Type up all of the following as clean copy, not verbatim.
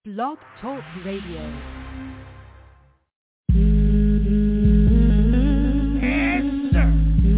Blog Talk Radio. Yes, sir.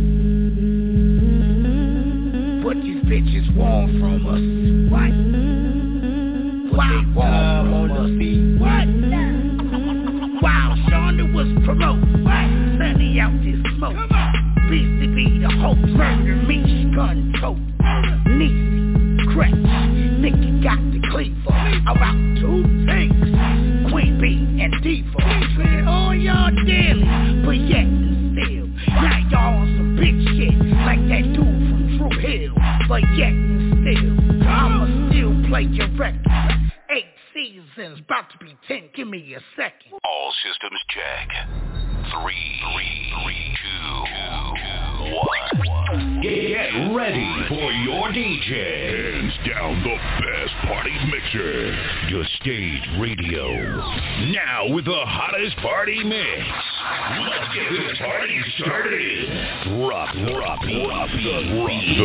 What these bitches want from us? What? What they want from us? What? While Shonda was promoting, sending out this smoke. BCB, the whole murder, me, gun tote. Niecy, crack, Nicky got the cleaver. About two things, Queen Bee and Diva. Treated all y'all daily, but yet and still. Now y'all on some big shit, like that dude from Drew Hill. But yet and still, I'ma still play your record. 8 seasons, about to be 10, give me a second. All systems check. 3, 2, 1. Get ready for your DJ. Hands down the best party mixer. Your stage radio. Now with the hottest party mix. Let's get this party started. Drop the beat.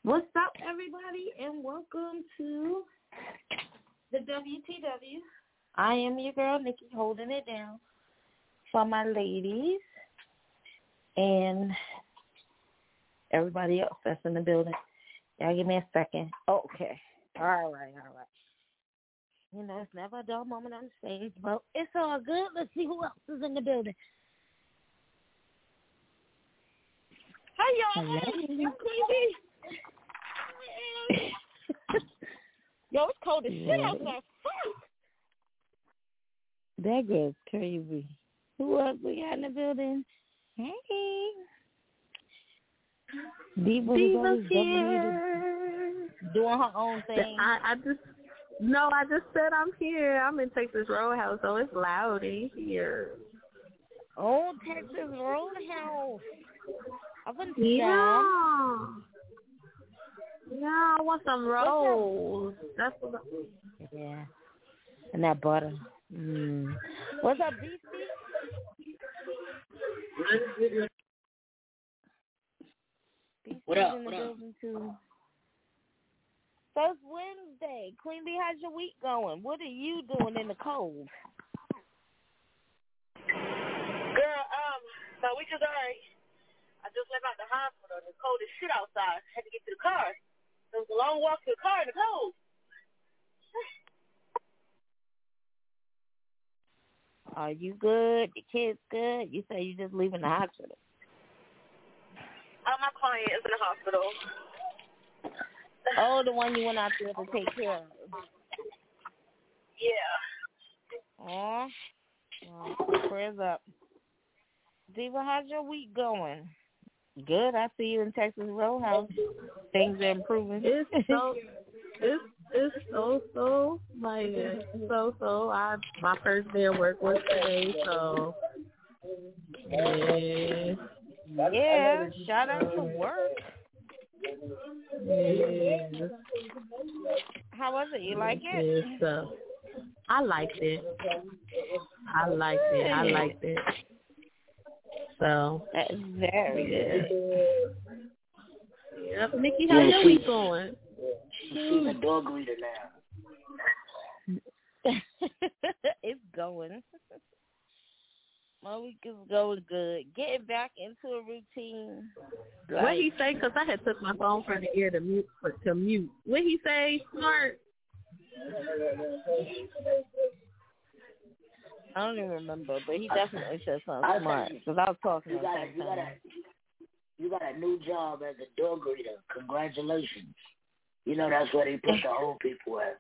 What's up, everybody, and welcome to the WTW. I am your girl, Nikki, holding it down for my ladies and everybody else that's in the building. Y'all give me a second. Okay. All right. You know, it's never a dull moment on the stage, but it's all good. Let's see who else is in the building. Hey, y'all. You crazy? Yo, it's cold as shit outside. That girl's crazy. Who else we got in the building? Hey. Diva's here. Doing her own thing. I just said I'm here. I'm in Texas Roadhouse, so it's loud in here. Oh, Texas Roadhouse. Yeah, I want some rolls. That's what. Yeah, and that butter. What's up, Beastie? What up? In the building too. So it's Wednesday. Queen Bee, how's your week going? What are you doing in the cold? Girl, my week is alright. I just left out the hospital. It's cold as shit outside. Had to get to the car. It was a long walk to the car in the cold. Are you good? The kids good? You say you just leaving the hospital. My client is in the hospital. Oh, the one you went out there to take care of. Yeah. Oh, prayers up. Diva, how's your week going? Good. I see you in Texas Roadhouse. Things are improving. It's so my first day of work was today, so yeah. Shout out to work. Yes. How was it? You like it? Yes, I liked it. So that's very good. Yep, Nikki, how's your week going? She's a dog reader now. It's going. My week is going good. Getting back into a routine. What he say? Because I had took my phone from the ear to mute. What he say? Smart. I don't even remember, but he definitely said something smart. Because I was talking to him. You got a new job as a dog reader. Congratulations. You know that's where they put the old people at.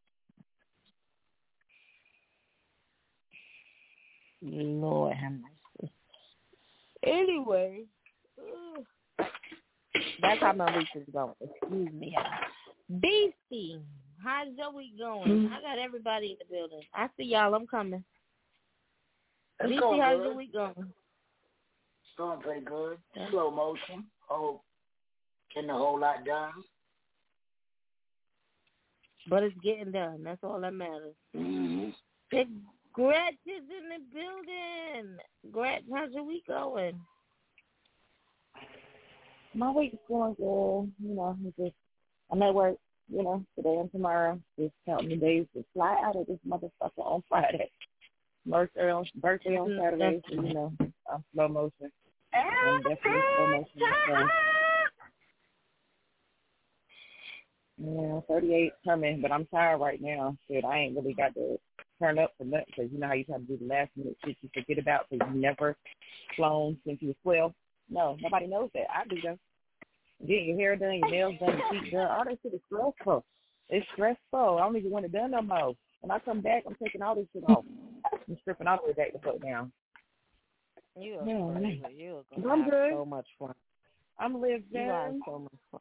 Lord have mercy. Anyway, that's how my week is going. Excuse me. Beastie, how's your week going? I got everybody in the building. I see y'all. I'm coming. Beastie, how's your week going? It's going pretty good. Slow motion. Getting a whole lot done. But it's getting done. That's all that matters. Mm-hmm. Gretch is in the building. Gretch, how's your week going? My week's going good. You know, I'm at work, you know, today and tomorrow. Just counting the days to fly out of this motherfucker on Friday. Birthday on Saturday, so, you know, I'm slow motion. I'm definitely slow motion. So. Yeah, 38 coming, but I'm tired right now. Shit, I ain't really got to turn up for nothing because you know how you try to do the last minute shit you forget about because you never flown since you was 12. No, nobody knows that. I do though. Getting your hair done, your nails done, your feet done, all that shit is stressful. It's stressful. I don't even want it done no more. When I come back, I'm taking all this shit off. I'm stripping all the way back to put down. You are crazy. You are I'm have good. So much fun. I'm living. You have so much fun.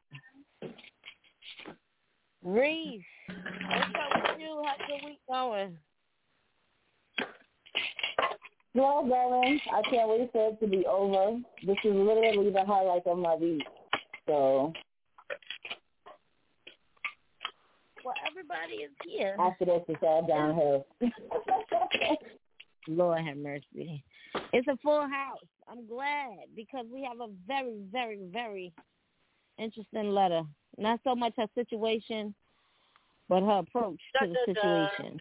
Reese, what's up with you? How's your week going? Well, darling, I can't wait for it to be over. This is literally the highlight of my week. So. Well, everybody is here. After this, it's all downhill. Lord have mercy. It's a full house. I'm glad because we have a very, very, very interesting letter. Not so much her situation, but her approach to the situation.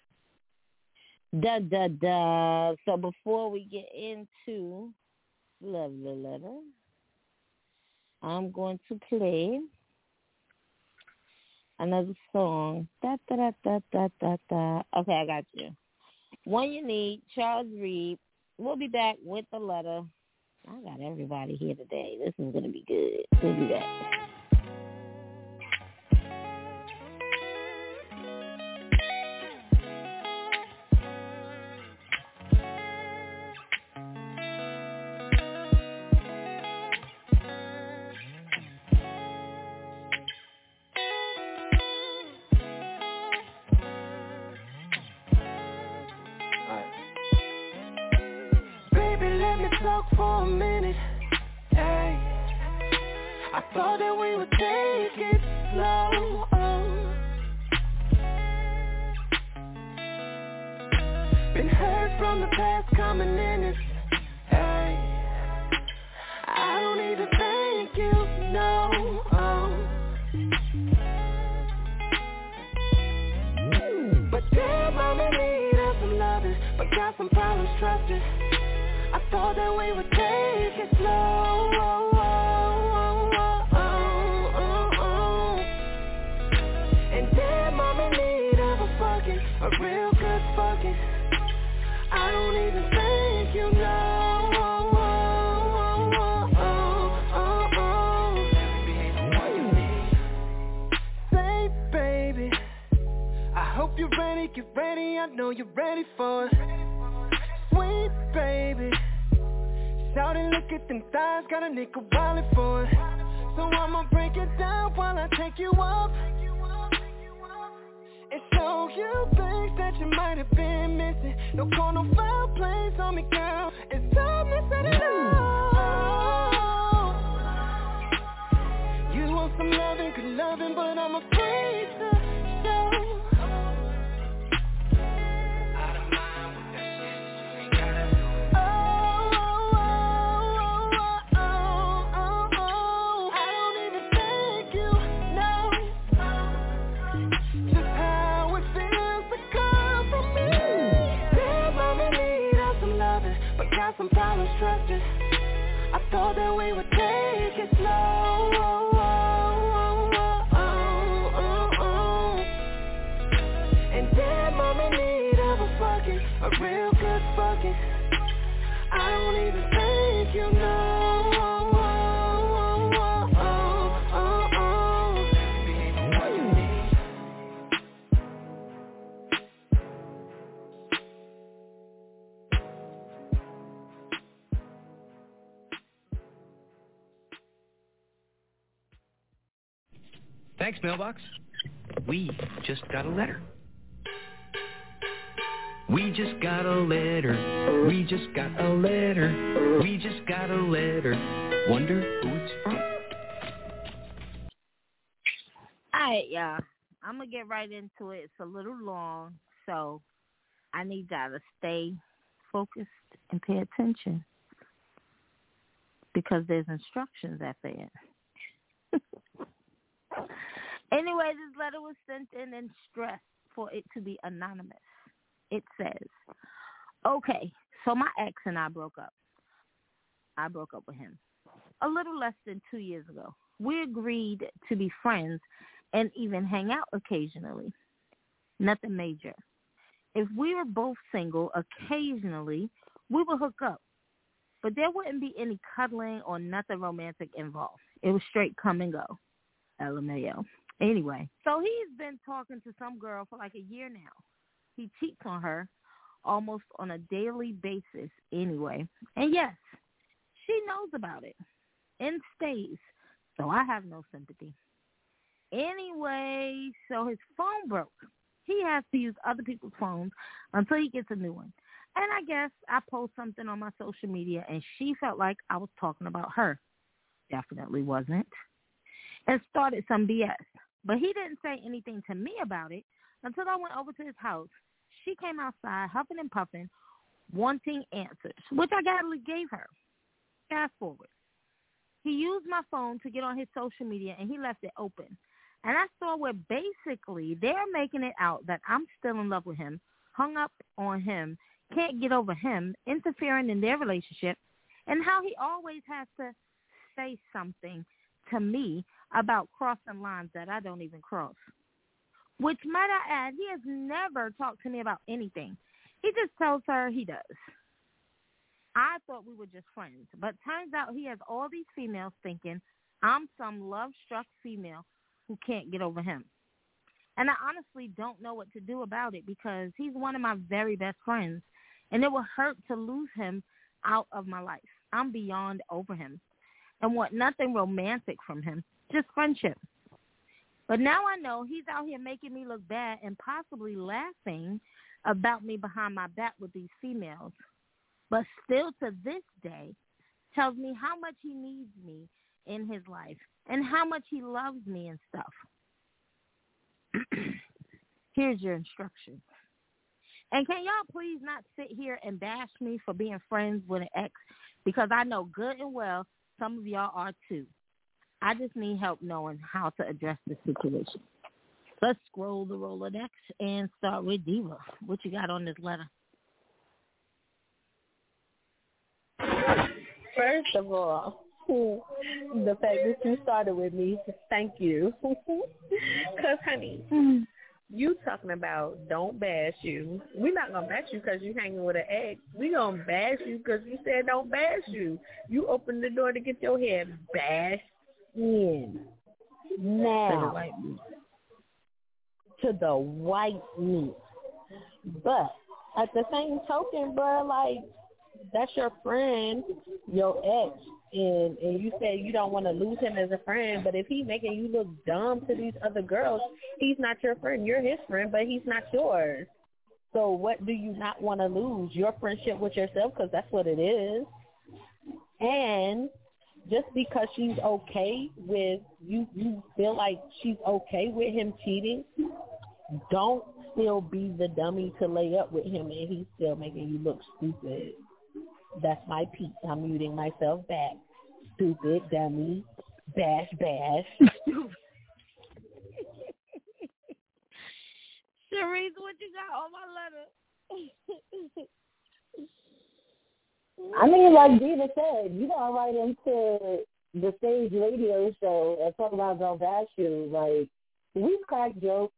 So before we get into lovely letter, I'm going to play another song. Okay, I got you. One You Need, Charles Reed. We'll be back with the letter. I got everybody here today. This is going to be good. We'll be back. Talk for a minute, hey. I thought that we would take it slow. Been hurt from the past coming in it, hey. I don't even thank you, no. But damn, I'm in need of some loving, but got some problems trusting. I thought that we would take it slow. And damn, I'm in need of a fucking, a real good fucking. I don't even thank you, no. Say, baby, I hope you're ready, get ready, I know you're ready for it. Sweet baby, shout and look at them thighs, got a nigga wildin' for it. So I'ma break it down while I take you up and show you things that you might have been missing. Don't call no foul plays on me, girl, it's time to set it off. You want some loving, good loving, but I'm afraid to show. Some problems trusting. I thought that we would take it slow. And damn, I'm in need of a fucking, a real good fucking. I don't even thank you, no. Thanks, mailbox. We just got a letter. We just got a letter. We just got a letter. We just got a letter. Wonder who it's from. All right, y'all. I'm going to get right into it. It's a little long, so I need y'all to stay focused and pay attention because there's instructions at the end. Anyway, this letter was sent in and stressed for it to be anonymous. It says, okay, so my ex and I broke up. I broke up with him a little less than 2 years ago. We agreed to be friends and even hang out occasionally. Nothing major. If we were both single, occasionally we would hook up. But there wouldn't be any cuddling or nothing romantic involved. It was straight come and go. LMAO. Anyway, so he's been talking to some girl for like a year now. He cheats on her almost on a daily basis anyway. And yes, she knows about it and stays. So I have no sympathy. Anyway, so his phone broke. He has to use other people's phones until he gets a new one. And I guess I post something on my social media and she felt like I was talking about her. Definitely wasn't. And started some BS. But he didn't say anything to me about it until I went over to his house. She came outside, huffing and puffing, wanting answers, which I gladly gave her. Fast forward. he used my phone to get on his social media, and he left it open. And I saw where basically they're making it out that I'm still in love with him, hung up on him, can't get over him, interfering in their relationship, and how he always has to say something to me about crossing lines that I don't even cross. Which, might I add, he has never talked to me about anything. He just tells her he does. I thought we were just friends, but turns out he has all these females thinking I'm some love-struck female who can't get over him. And I honestly don't know what to do about it because he's one of my very best friends, and it will hurt to lose him out of my life. I'm beyond over him and want nothing romantic from him, just friendship. But now I know he's out here making me look bad and possibly laughing about me behind my back with these females, but still to this day tells me how much he needs me in his life and how much he loves me and stuff. Here's your instructions. And can y'all please not sit here and bash me for being friends with an ex, because I know good and well some of y'all are too. I just need help knowing how to address this situation. Let's scroll the Rolodex and start with Diva. What you got on this letter? First of all, the fact that you started with me, thank you. Because, honey, you talking about don't bash you. We're not going to bash you because you hanging with an ex. We're going to bash you because you said don't bash you. You opened the door to get your head bashed in. Now, to the white meat. But at the same token, bro, like, that's your friend, your ex, and you say you don't want to lose him as a friend, but if he's making you look dumb to these other girls, he's not your friend. You're his friend, but he's not yours. So what do you not want to lose? Your friendship with yourself, because that's what it is. And just because she's okay with you feel like she's okay with him cheating, don't still be the dummy to lay up with him and he's still making you look stupid. That's my piece. I'm muting myself back. Stupid, dummy, bash. Sharice, what you got on my letter? I mean, like Diva said, you got right into the stage radio show and talk about don't bash you. Like, we crack jokes.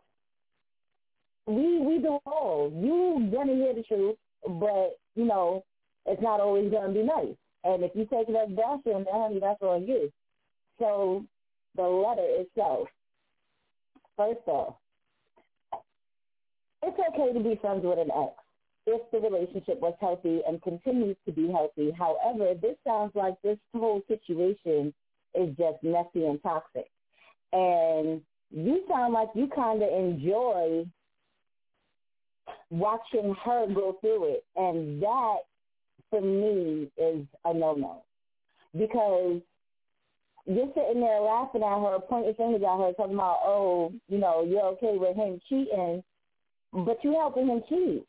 We do all. You gonna hear the truth, but, you know, it's not always going to be nice. And if you take it as bashing, then, honey, that's on you. So the letter itself, first off, it's okay to be friends with an ex if the relationship was healthy and continues to be healthy. However, this sounds like this whole situation is just messy and toxic. And you sound like you kind of enjoy watching her go through it. And that, for me, is a no-no. Because you're sitting there laughing at her, pointing fingers at her, talking about, oh, you know, you're okay with him cheating, but you helping him cheat.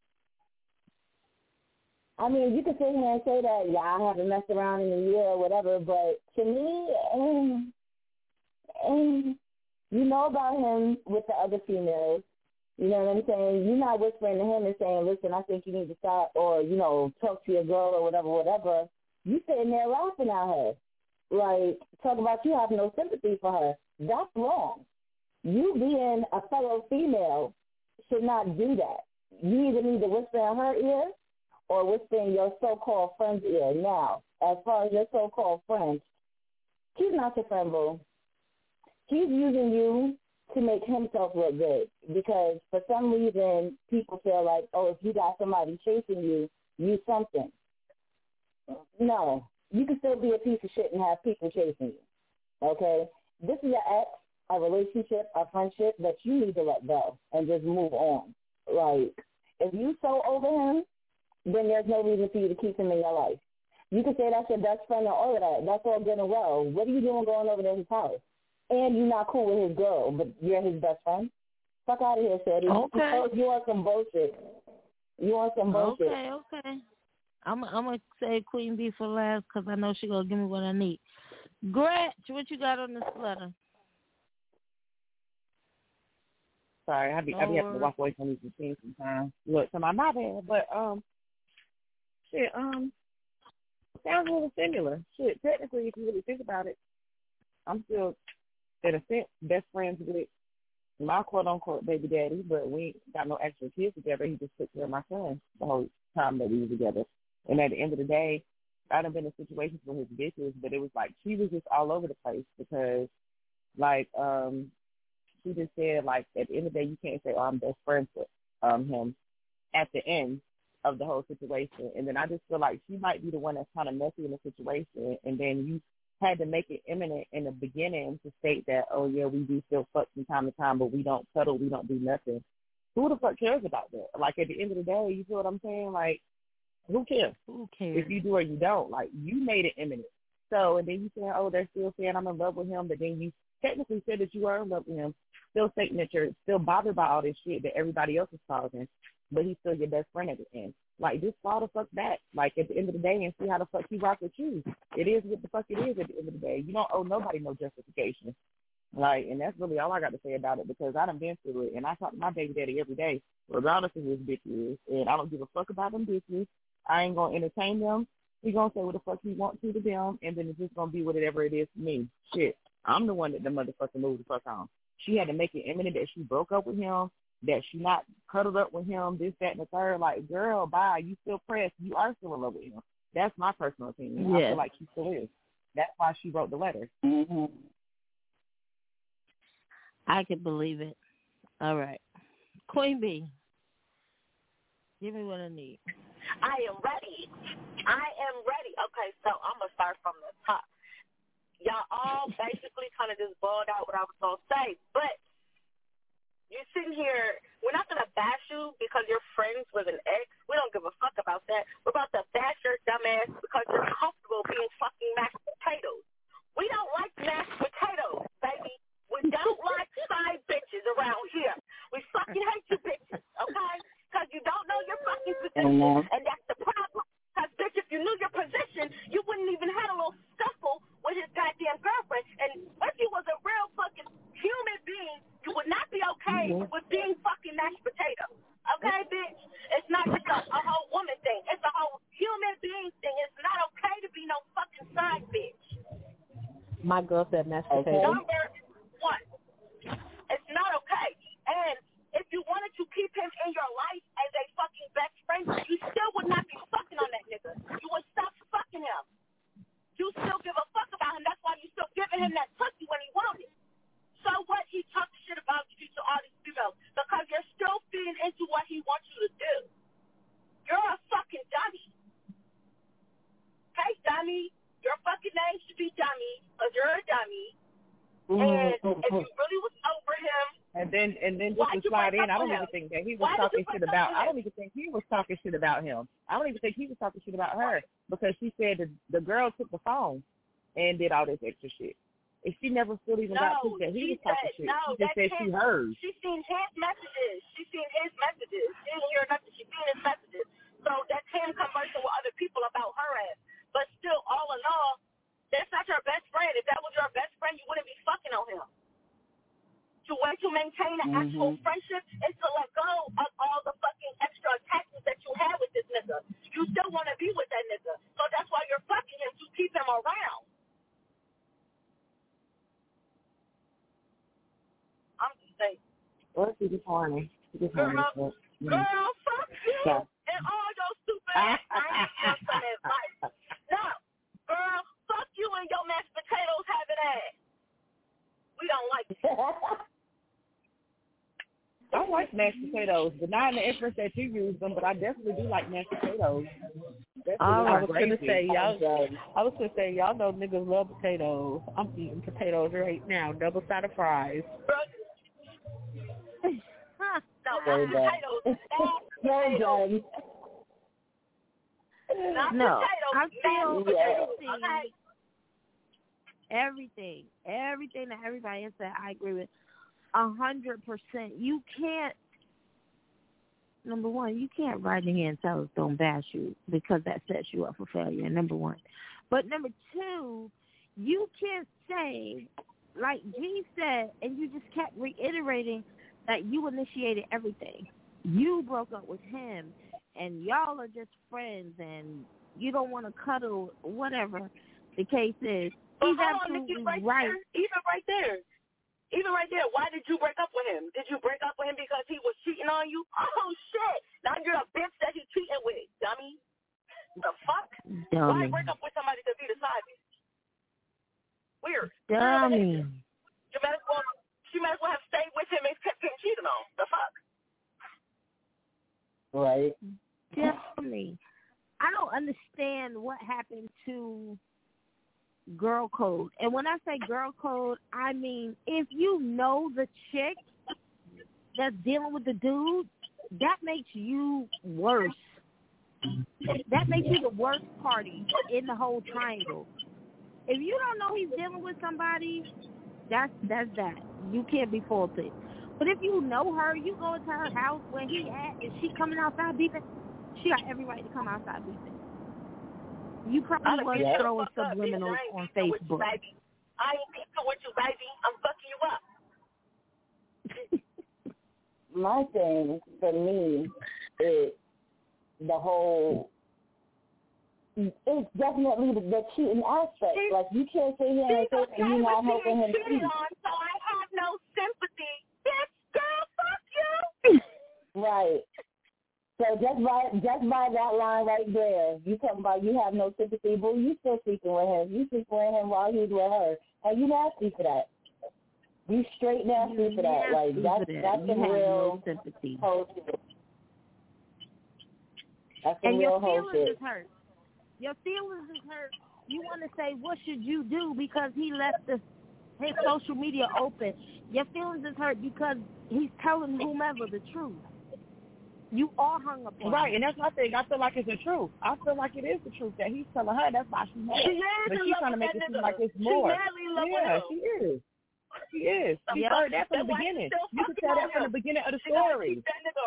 I mean, you can sit here and say that, yeah, I haven't messed around in a year or whatever, but to me, you know about him with the other females. You know what I'm saying? You're not whispering to him and saying, listen, I think you need to stop, or, you know, talk to your girl or whatever. You sitting there laughing at her. Like, talk about you have no sympathy for her. That's wrong. You being a fellow female should not do that. You either need to whisper in her ear or whisper in your so-called friend's ear. Now, as far as your so-called friend, she's not your friend, boo. She's using you to make himself look good, because for some reason people feel like, oh, if you got somebody chasing you, you something. No, you can still be a piece of shit and have people chasing you, okay? This is an ex, a relationship, a friendship that you need to let go and just move on. Like, if you so over him, then there's no reason for you to keep him in your life. You can say that's your best friend and all of that. That's all good and well. What are you doing going over to his house? And you're not cool with his girl, but you're his best friend? Fuck out of here, Sadie. Okay. You want some bullshit. Okay. I'm going to say Queen Bee for last because I know she's going to give me what I need. Gretch, what you got on this letter? Sorry, I be having to walk away from these machines sometimes. Look, so my bad, but shit, sounds a little similar. Shit, technically, if you really think about it, I'm still, in a sense, best friends with my quote-unquote baby daddy, but we ain't got no actual kids together. He just took care of my son the whole time that we were together. And at the end of the day, I done been in situations with his bitches, but it was like she was just all over the place because, like, she just said, like, at the end of the day, you can't say, oh, I'm best friends with him at the end of the whole situation. And then I just feel like she might be the one that's kind of messy in the situation, and then you had to make it imminent in the beginning to state that, oh, yeah, we do still fuck from time to time, but we don't cuddle, we don't do nothing. Who the fuck cares about that? Like, at the end of the day, you feel what I'm saying? Like, who cares? Who cares? If you do or you don't. Like, you made it imminent. So, and then you say, oh, they're still saying I'm in love with him, but then you technically said that you are in love with him, still stating that you're still bothered by all this shit that everybody else is causing, but he's still your best friend at the end. Like, just fall the fuck back, like, at the end of the day and see how the fuck he rock with you. It is what the fuck it is at the end of the day. You don't owe nobody no justification. Like, and that's really all I got to say about it because I done been through it, and I talk to my baby daddy every day, regardless of who his bitch is, and I don't give a fuck about them bitches. I ain't going to entertain them. He going to say what the fuck he wants to them, and then it's just going to be whatever it is for me. Shit, I'm the one that the motherfucker moved the fuck on. She had to make it imminent that she broke up with him, that she not cuddled up with him, this, that, and the third. Like, girl, bye. You still pressed. You are still in love with him. That's my personal opinion. Yes. I feel like she still is. That's why she wrote the letter. Mm-hmm. I can believe it. All right. Queen B, give me what I need. I am ready. Okay, so I'm going to start from the top. Y'all all basically kind of just boiled out what I was going to say, but you're sitting here, we're not going to bash you because you're friends with an ex. We don't give a fuck about that. We're about to bash your dumb ass because you're comfortable being fucking mashed potatoes. We don't like mashed potatoes, baby. We don't like side bitches around here. We fucking hate you bitches, okay? Because you don't know your fucking position, and that's the problem. Because, bitch, if you knew your position, you wouldn't even have a little scuffle with his goddamn girlfriend. And if you was a real fucking human being, you would not be okay with being fucking mashed potatoes. Okay, bitch? It's not just a whole woman thing. It's a whole human being thing. It's not okay to be no fucking side bitch. My girl said mashed potatoes. Number one, it's not okay. And if you wanted to keep him in your life as a fucking best friend, you still would not be fucking on that nigga. You would stop fucking him. You still give a fuck about him. That's why you still giving him that pussy when he wanted. So what? He talks shit about you to all these females because you're still feeding into what he wants you to do. You're a fucking dummy. Hey, dummy. Your fucking name should be dummy because you're a dummy. And if you really was over him, and then just to slide in, I don't even think that he was talking shit about. I don't even think he was talking shit about him. I don't even think he was talking shit about her because she said that the girl took the phone and did all this extra shit. And she never still even got to that he was talking shit. No, she just said she heard. She seen his messages. She didn't hear nothing. She seen his messages. So that's him conversing with other people about her ass. But still, all in all, that's not your best friend. If that was your best friend, you wouldn't be fucking on him. To way to maintain an actual friendship is to let go of all the fucking extra attachments that you have with this nigga. You still want to be with that nigga. So that's why you're fucking him to keep him around. I'm just saying. Well, she just horny. Girl, fuck you and all your stupid ass. I ain't got some advice. No, girl, fuck you and your mashed potatoes having ass. We don't like it. I like mashed potatoes, but not in the inference that you use them, but I definitely do like mashed potatoes. I was gonna say y'all know niggas love potatoes. I'm eating potatoes right now, double-sided fries. Very potatoes. Very done. No, I feel everything that everybody has said, I agree with 100%. You can't, number one, you can't write in here and tell us don't bash you because that sets you up for failure, number one. But number two, you can't say, like G said, and you just kept reiterating that you initiated everything. You broke up with him, and y'all are just friends, and you don't want to cuddle, whatever the case is. He's absolutely right. Even right there, why did you break up with him? Did you break up with him because he was cheating on you? Oh, shit. Now you're a bitch that he's cheating with, dummy. The fuck? Dummy. Why break up with somebody to be the side bitch? Weird. Dummy. She might as well have stayed with him and kept getting cheated on. The fuck? Right. Dummy. I don't understand what happened to girl code. And when I say girl code, I mean if you know the chick that's dealing with the dude, that makes you worse. That makes you the worst party in the whole triangle. If you don't know he's dealing with somebody, that's that. You can't be faulted. But if you know her, you go into her house where he at, and she coming outside beeping, she got every right to come outside beeping. You probably was throwing subliminals on Facebook. I ain't beefing with you, baby. I'm fucking you up. My thing for me is the whole. It's definitely the cheating aspect. Like you can't sit here and say that you're not helping him cheat. So I have no sympathy. Bitch, girl, fuck you. Right. So just by that line right there, you talking about you have no sympathy, boo. You still sleeping with him. You sleeping with him while he's with her, and you nasty for that. You straight nasty for that. Like that's the real sympathy. Whole shit. That's the and real your whole feelings shit. is hurt. Your feelings is hurt. You want to say, what should you do because he left his social media open? Your feelings is hurt because he's telling whomever the truth. You all hung up on right, him. and that's my thing. I feel like it's the truth. I feel like it is the truth that he's telling her. That's why she's mad. But she's trying to make it seem like it's more. Yeah, she is. She is. She heard that from the beginning. You could tell that from the beginning of the story.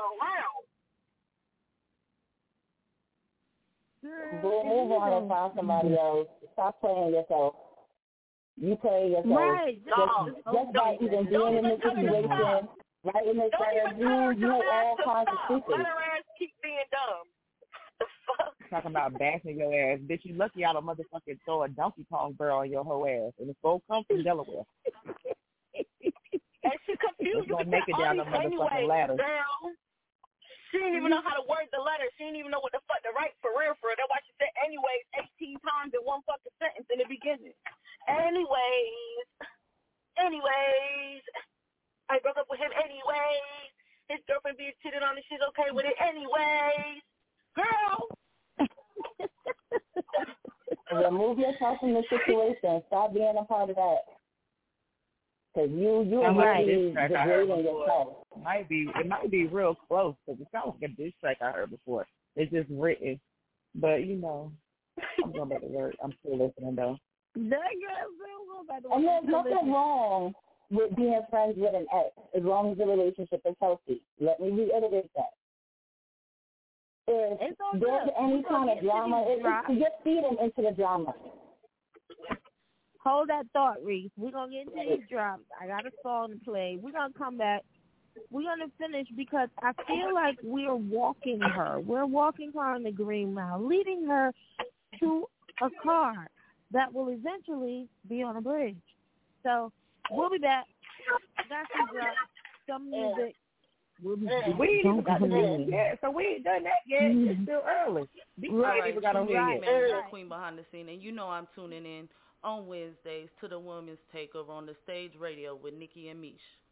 Boo, move on and find somebody else. Stop playing yourself. You play yourself. Right. Just by even being in this situation, right in this letter, you all kinds of secrets. Let her ass keep being dumb. The fuck? Talking about bashing your ass. Bitch, you lucky I don't motherfucking throw a Donkey Kong girl on your whole ass. And it's so come from Delaware. And she confused. It's gonna make it down the motherfucking ladder. Girl. She didn't even know how to word the letter. She didn't even know what the fuck to write for real. That's why she said anyways 18 times in one fucking sentence in the beginning. Anyways, I broke up with him anyways. His girlfriend being cheated on and she's okay with it anyways. Girl. Remove yourself from the situation. Stop being a part of that. Because you are really degrading yourself. It might be real close because it sounds like a diss track I heard before. It's just written. But, you know, I'm going back to work. I'm still listening, though. And there's nothing wrong with being friends with an ex as long as the relationship is healthy. Let me reiterate that. If there's any kind of drama, it's just feed them into the drama. Hold that thought, Reese. We're going to get into these drops. I got a song to play. We're going to come back. We're going to finish because I feel like we're walking her. We're walking her on the green mile, leading her to a car that will eventually be on a bridge. So we'll be back. Got some drops, some music. We ain't got the music yet, so we ain't done that yet. It's still early. Right. We got on here yet. Queen behind the scene, and you know I'm tuning in on Wednesdays to the Women's Takeover on the Stage Radio with Nikki and Mish.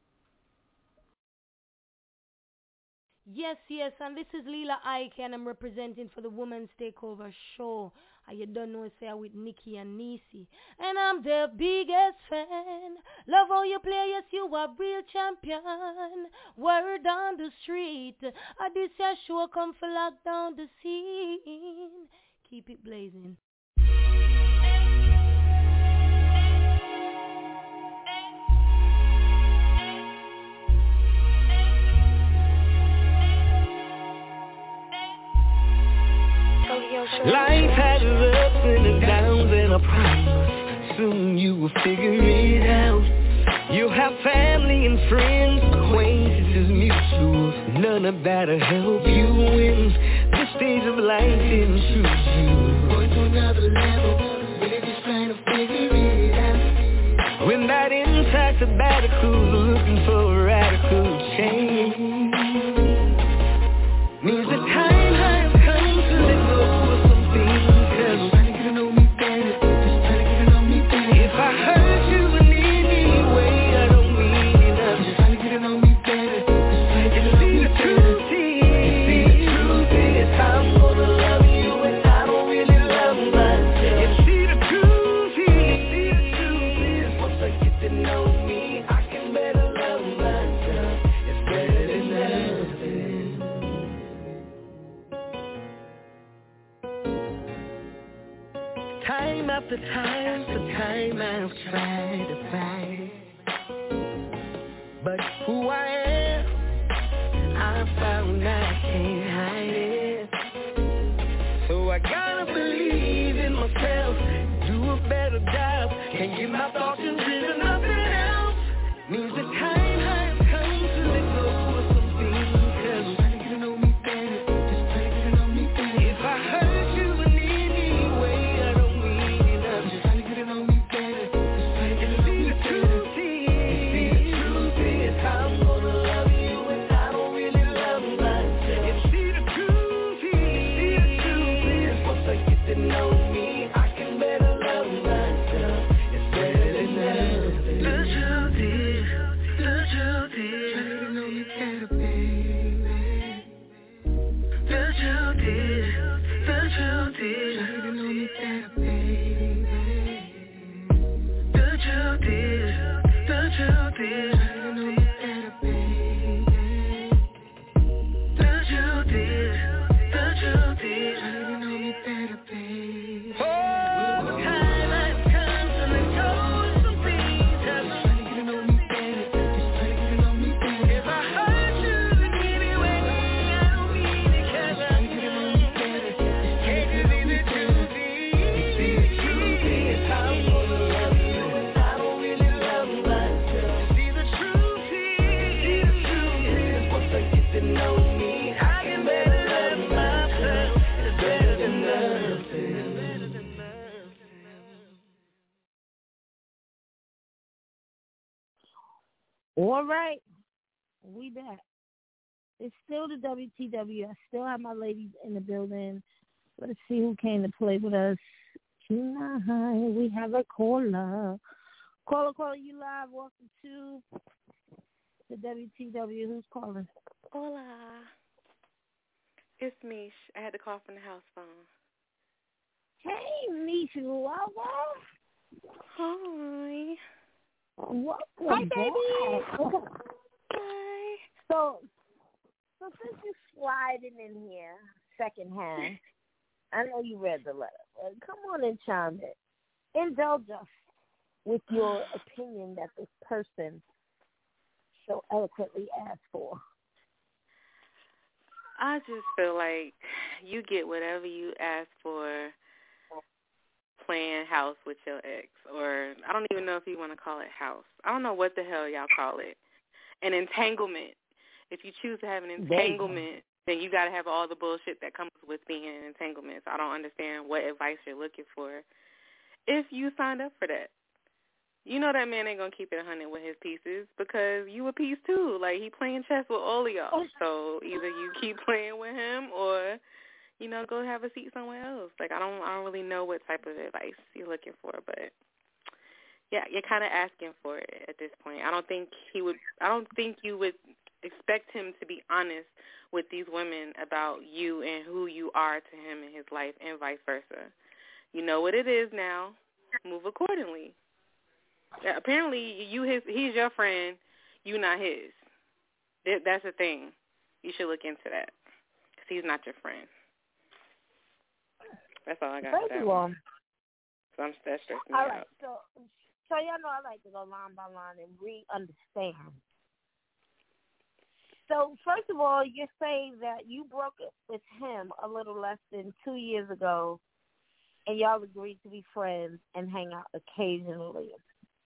Yes, and this is Leela Ike, and I'm representing for the Women's Takeover show. You don't know, say I'm with Nikki and Nisi, and I'm their biggest fan. Love how you play, yes, you are real champion. Word on the street, this your show come for lock down the scene. Keep it blazing. Life has its ups and its downs, and I promise soon figure it out. You'll have family and friends, acquaintances, mutuals. None of that'll help you win this stage of life and choose you. Going to another level, baby's trying to figure it out. When that inside sabbatical's looking for a radical change, means the time has come to let go of some things. 'Cause I'm trying to get to know me better, just trying to get to know me better. If I hurt you in any way, I don't mean enough. Just trying to get to know me better, just trying to get to know me better. The truth is, I'm gonna love you and I don't really love myself. You see the truth is, once I get to know me, I can better love myself. It's better than nothing. Time after time I've tried to fight it, but who I am, I found I can't hide it. So I gotta believe in myself, do a better job, can't get my thoughts into nothing else. Means the time has come to let go of some things. 'Cause I'm trying to get to know me better, just trying to get to know me better. If I hurt you in any way, I don't mean enough. Just trying to get to know me better, just trying to get to know me better. The truth is, I'm gonna love you and I don't really love myself. You see the truth is, once I get to know me, I can better love myself. It's better than nothing. The truth is, trying to get to know me better, baby. The truth is, trying to get to know me better, baby. The truth is, trying to get to know me better, baby. The truth is, trying to get to know me better, baby. Oh, time has come to let go of some things. 'Cause I'm trying to get to know me better, just trying to get to know me better. If I hurt you in any way, I don't mean it. 'Cause I'm trying to get to know me better, just trying to get to know me better. The truth is, I'm gonna love you and I don't really love myself. See the truth is, once I get to know me, I can better love myself. It's better than nothing. All right, we back. It's still the WTW. I still have my ladies in the building. Let's see who came to play with us tonight. We have a caller. Caller, you live. Welcome to the WTW. Who's calling? Hola. It's Mish. I had to call from the house phone. Hey, Mish Lover. Hi. Welcome. Hi, baby. Hi. So since you're sliding in here secondhand, I know you read the letter. Come on and chime in. Indulge us with your opinion that this person so eloquently asked for. I just feel like you get whatever you ask for playing house with your ex, or I don't even know if you want to call it house. I don't know what the hell y'all call it. An entanglement. If you choose to have an entanglement, then you got to have all the bullshit that comes with being in an entanglement. So I don't understand what advice you're looking for if you signed up for that. You know that man ain't going to keep it 100 with his pieces because you a piece too. Like, he playing chess with all of y'all. So either you keep playing with him or, you know, go have a seat somewhere else. Like, I don't really know what type of advice you're looking for, but yeah, you're kind of asking for it at this point. I don't think you would expect him to be honest with these women about you and who you are to him in his life and vice versa. You know what it is now. Move accordingly. Apparently, he's your friend, you not his. That's the thing. You should look into that because he's not your friend. That's all I got. First of all, that stressed me all out. right, so y'all know I like to go line by line and re-understand. So first of all, you're saying that you broke up with him a little less than 2 years ago, and y'all agreed to be friends and hang out occasionally.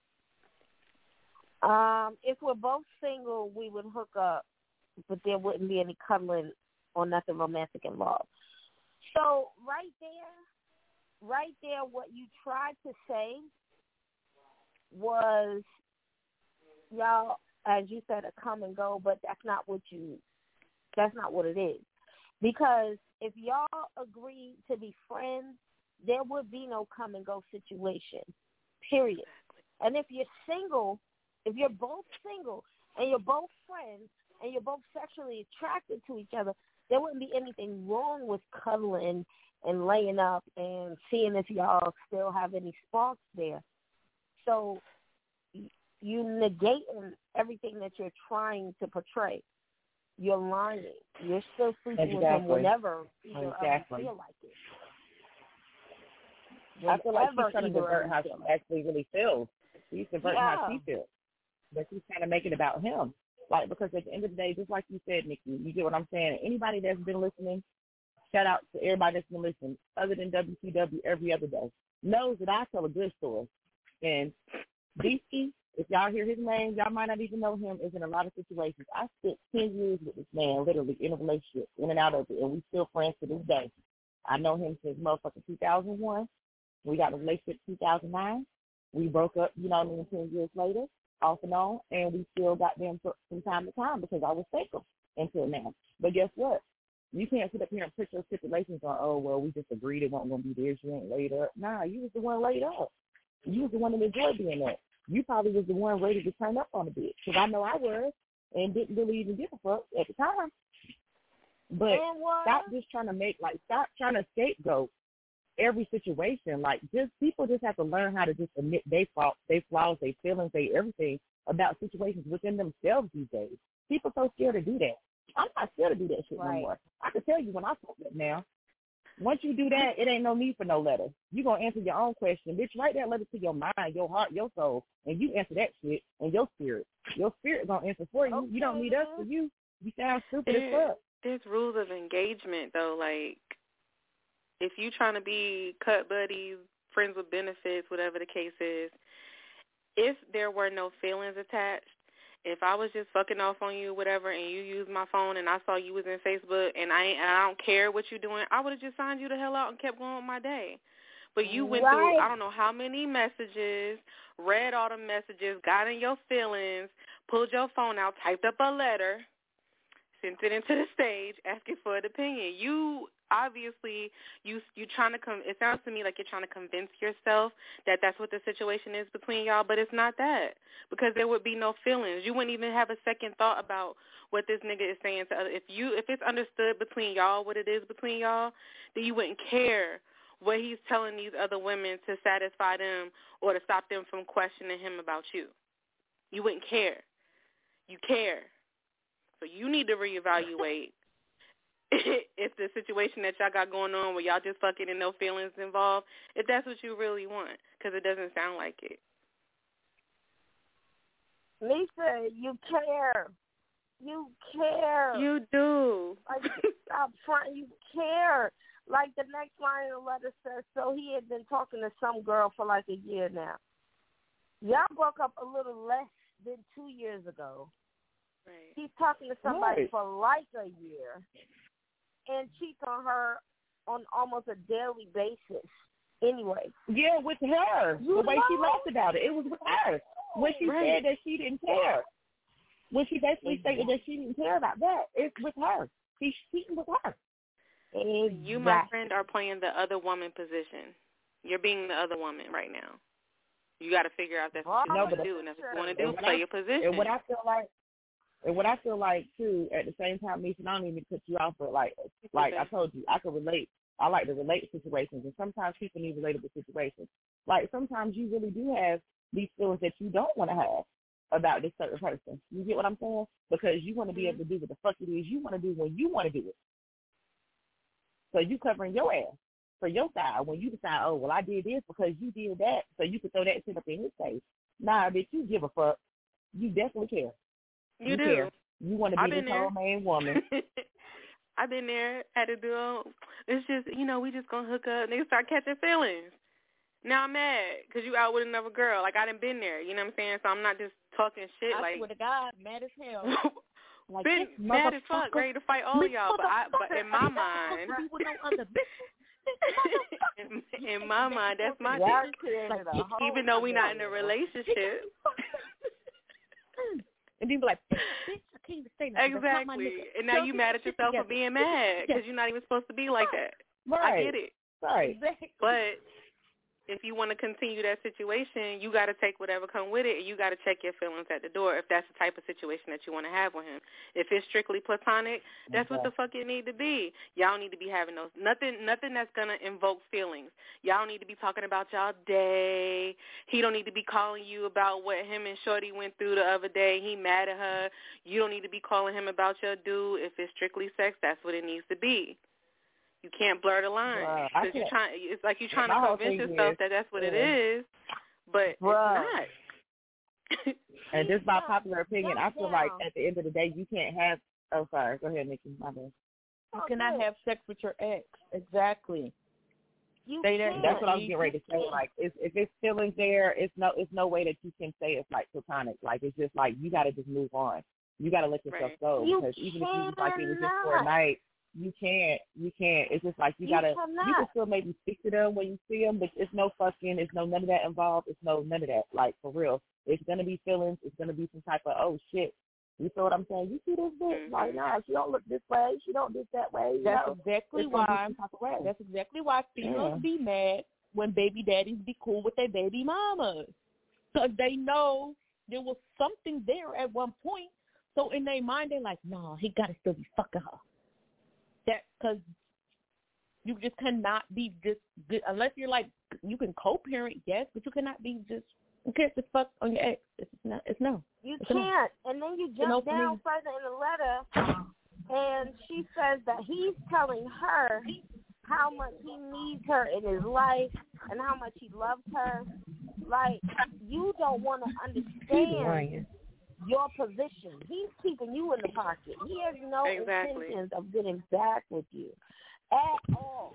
if we're both single, we would hook up, but there wouldn't be any cuddling or nothing romantic involved. So right there, what you tried to say was, y'all, as you said, a come and go, but that's not what it is. Because if y'all agree to be friends, there would be no come and go situation, period. And if you're single, if you're both single and you're both friends and you're both sexually attracted to each other, there wouldn't be anything wrong with cuddling and laying up and seeing if y'all still have any sparks there. So you negating everything that you're trying to portray. You're lying. You're still sleeping with him whenever either of you feel like it. I feel like she's trying to divert how she actually really feels. She's diverting how she feels. But she's trying to make it about him. Like, because at the end of the day, just like you said, Nikki, you get what I'm saying? Anybody that's been listening, shout out to everybody that's been listening, other than WCW every other day, knows that I tell a good story. And DC, if y'all hear his name, y'all might not even know him, is in a lot of situations. I spent 10 years with this man, literally, in a relationship, in and out of it, and we still friends to this day. I know him since motherfucking 2001. We got a relationship in 2009. We broke up, 10 years later, off and on, and we still got them from time to time because I was single until now. But guess what? You can't sit up here and put your stipulations on, oh, well, we just agreed it wasn't going to be this, you ain't laid up. Nah, you was the one laid up. You was the one that enjoyed being there. You probably was the one ready to turn up on the bitch, because I know I was and didn't really even give a fuck at the time. But stop trying to scapegoat every situation. Like, people just have to learn how to just admit they flaws, their feelings, they everything about situations within themselves these days. People so scared to do that. I'm not scared to do that shit no more. I can tell you when I talk that now. Once you do that, it ain't no need for no letter. You're going to answer your own question. Bitch, write that letter to your mind, your heart, your soul, and you answer that shit and your spirit. Your spirit going to answer for you. Okay. You don't need us for you. You sound stupid as fuck. There's rules of engagement, though. Like, if you trying to be cut buddies, friends with benefits, whatever the case is, if there were no feelings attached, if I was just fucking off on you, whatever, and you used my phone and I saw you was in Facebook and I don't care what you're doing, I would have just signed you the hell out and kept going with my day. But you went through I don't know how many messages, read all the messages, got in your feelings, pulled your phone out, typed up a letter, sent it into the stage, asking for an opinion. You obviously, you trying to it sounds to me like you're trying to convince yourself that that's what the situation is between y'all, but it's not that, because there would be no feelings. You wouldn't even have a second thought about what this nigga is saying to other. If it's understood between y'all what it is between y'all, then you wouldn't care what he's telling these other women to satisfy them or to stop them from questioning him about you. You wouldn't care. You care. So you need to reevaluate if the situation that y'all got going on where y'all just fucking and no feelings involved, if that's what you really want, because it doesn't sound like it. Lisa, you care. You care. You do. Like, stop trying. You care. Like, the next line of the letter says, so he had been talking to some girl for like a year now. Y'all broke up a little less than 2 years ago. Right. He's talking to somebody for like a year and cheats on her on almost a daily basis anyway. Yeah, with her. The way she laughed about it. It was with her. When she said that she didn't care. When she basically stated that she didn't care about that, it's with her. He's cheating with her. Exactly. You, my friend, are playing the other woman position. You're being the other woman right now. You got to figure out that's what you want to do. And if you want to do, play your position. And what I feel like, too, at the same time, Misha, I don't even cut you off, but like I told you, I can relate. I like to relate to situations, and sometimes people need relatable situations. Like, sometimes you really do have these feelings that you don't want to have about this certain person. You get what I'm saying? Because you want to be able to do what the fuck it is you want to do when you want to do it. So you covering your ass for your side when you decide, oh, well, I did this because you did that, so you can throw that shit up in his face. Nah, bitch, you give a fuck. You definitely care. You do. Care. You want to be this whole main woman. I've been there, had to do it's just, we just going to hook up. Niggas start catching feelings. Now I'm mad because you out with another girl. Like, I done been there, you know what I'm saying? So I'm not just talking shit. I like, swear to God, mad as hell. Like, been mad as fuck, ready to fight all y'all. But in my mind, in my mind, that's my dick. Like, even though we not in a relationship. And then be like, bitch, I can't even say that. Exactly. And now you mad at yourself for being mad because you're not even supposed to be like that. Right. I get it. Right. But if you want to continue that situation, you got to take whatever come with it, and you got to check your feelings at the door if that's the type of situation that you want to have with him. If it's strictly platonic, that's what the fuck it need to be. Y'all need to be having those nothing that's gonna invoke feelings. Y'all need to be talking about y'all day. He don't need to be calling you about what him and Shorty went through the other day. He mad at her. You don't need to be calling him about your dude. If it's strictly sex, that's what it needs to be. You can't blur the line. It's like you're trying to convince yourself that that's what it is, but it's not. And just by popular opinion, I feel like at the end of the day, you can't have. Oh, sorry. Go ahead, Nikki. My bad. You cannot have sex with your ex. Exactly. That's what I was getting ready to say. Like, if it's feelings there, it's no way that you can say it's like platonic. Like, it's just like you got to just move on. You got to let yourself go, because even if you was like it was just for a night. You can't. It's just like you can still maybe speak to them when you see them, but it's no fucking, it's no none of that involved. It's no none of that. Like, for real, it's gonna be feelings. It's gonna be some type of, oh shit. You feel what I'm saying? You see this bitch? Like, nah, she don't look this way. She don't look that way. That's exactly why. That's exactly why females be mad when baby daddies be cool with their baby mamas, because they know there was something there at one point. So in their mind, they're like, nah, he gotta still be fucking her. That because you just cannot be just unless you're like, you can co-parent, yes, but you cannot be just, you can't just fuck on your ex. It's no. You can't. And then you jump down further in the letter, and she says that he's telling her how much he needs her in his life and how much he loves her. Like, you don't want to understand your position. He's keeping you in the pocket. He has no intentions of getting back with you at all.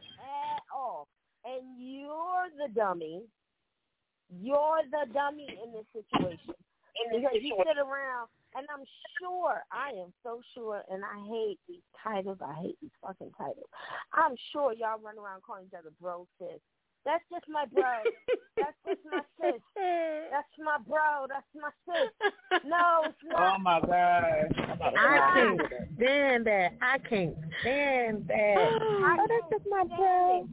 And you're the dummy. You're the dummy in this situation. Because you sit around, and I'm sure, I am so sure, and I hate these titles. I hate these fucking titles. I'm sure y'all run around calling each other bro, sis. That's just my bro. That's just my sis. That's my bro. That's my sis. No, it's not. Oh, my God. I can't stand that. I can't stand that. Oh, that's just my bro.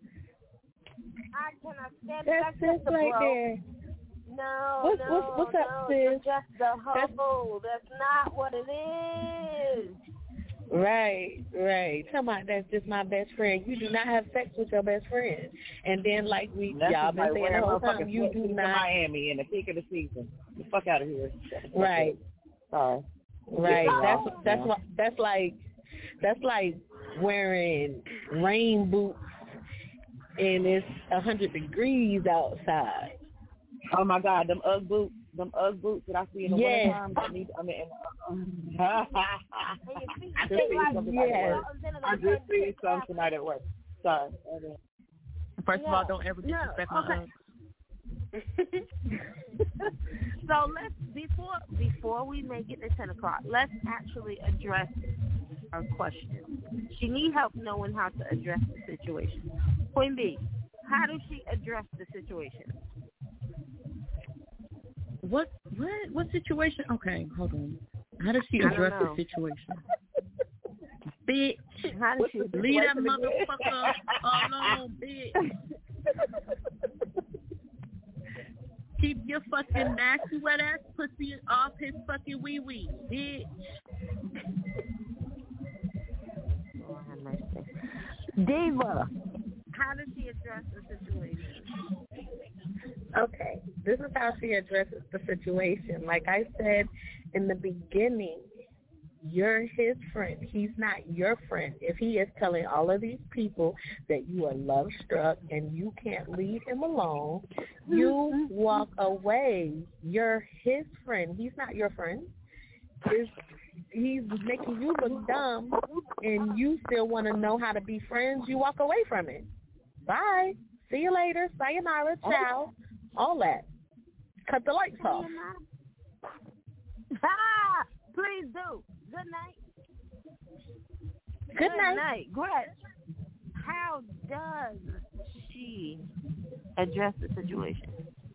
I cannot stand it. That's just the right bro. There. No, what's up, sis? You're just the hoe. That's not what it is. Right. Talking about that's just my best friend. You do not have sex with your best friend, and then like y'all been saying the whole time, you do not. Miami in the peak of the season. Get the fuck out of here. Right. Sorry. Right. That's like wearing rain boots and it's 100 degrees outside. Oh my God, them Ugg boots that I see in the wintertime. I just see some tonight at work. Sorry. First of all, don't ever disrespect my Uggs. So let's before we make it to 10 o'clock, let's actually address our question. She needs help knowing how to address the situation. Queen B, how does she address the situation? What situation? Okay, hold on. How does she address the situation? Bitch, how does she leave that motherfucker alone, bitch. Keep your fucking nasty wet ass pussy off his fucking wee wee, bitch. Oh, have mercy. Diva, how does she address the situation? Okay, this is how she addresses the situation. Like I said in the beginning, you're his friend. He's not your friend. If he is telling all of these people that you are love-struck and you can't leave him alone, you walk away. You're his friend. He's not your friend. He's making you look dumb, and you still want to know how to be friends, you walk away from it. Bye. See you later. Sayonara. Ciao. All that. Cut the lights off. Please do. Good night. Good night. Gretch, how does she address the situation?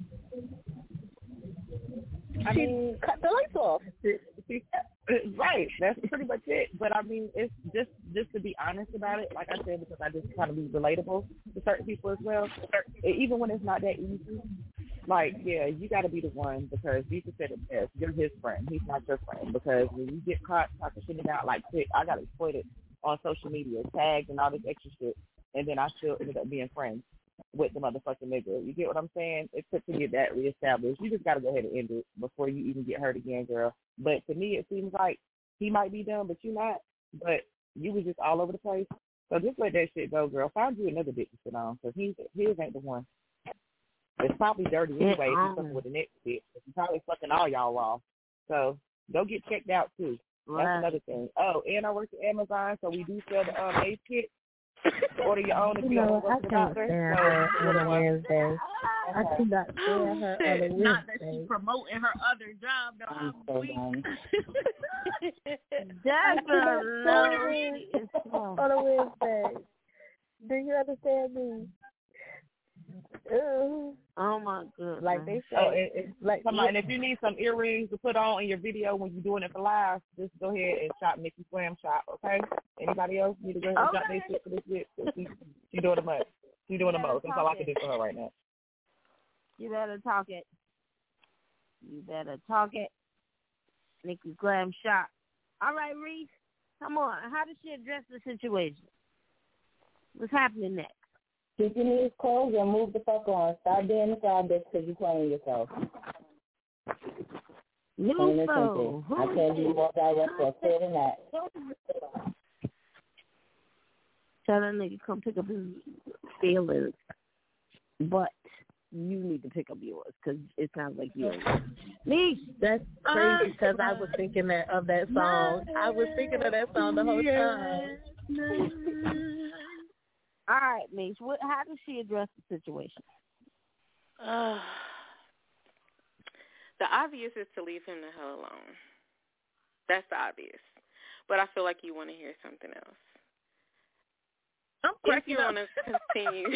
I mean, cut the lights off. Right, that's pretty much it. But I mean, it's just to be honest about it, like I said, because I just try to be relatable to certain people as well. Even when it's not that easy, like, yeah, you got to be the one, because Visa said it best. You're his friend. He's not your friend, because when you get caught talking shit about, like, I got exploited on social media, tagged and all this extra shit, and then I still ended up being friends with the motherfucking nigga. You get what I'm saying? It took to get that reestablished. You just got to go ahead and end it before you even get hurt again, girl. But to me, it seems like he might be done, but you're not. But you was just all over the place. So just let that shit go, girl. Find you another bitch to sit on, because his ain't the one. It's probably dirty anyway if you're fucking with the next bitch. He's probably fucking all y'all raw. So go get checked out, too. That's another thing. Oh, and I work at Amazon, so we do sell the AIDS kit. Order your own if you don't go to the doctor. On a Wednesday. I cannot stand her on a Wednesday. Not that she's promoting her other job, though. I'm weak. Definitely. On a Wednesday. Do you understand me? Oh my goodness! Like they say, and if you need some earrings to put on in your video when you're doing it for live, just go ahead and shop Nikki Slam Shop, okay? Anybody else need to go ahead and shop their shit for this shit? She doing the most. She doing the most. That's all I can do for her right now. You better talk it. Nikki Slam Shop. All right, Reese, come on. How does she address the situation? What's happening next? Keep your knees closed and move the fuck on. Stop being the side bitch because you're playing yourself. I can't be more direct or clear than that. Tell that nigga come pick up his feelings, but you need to pick up yours because it sounds like yours. Me? That's crazy because I was thinking of that song. I was thinking of that song the whole time. All right, Mish, how does she address the situation? The obvious is to leave him the hell alone. That's the obvious. But I feel like you want to hear something else. If you want to continue,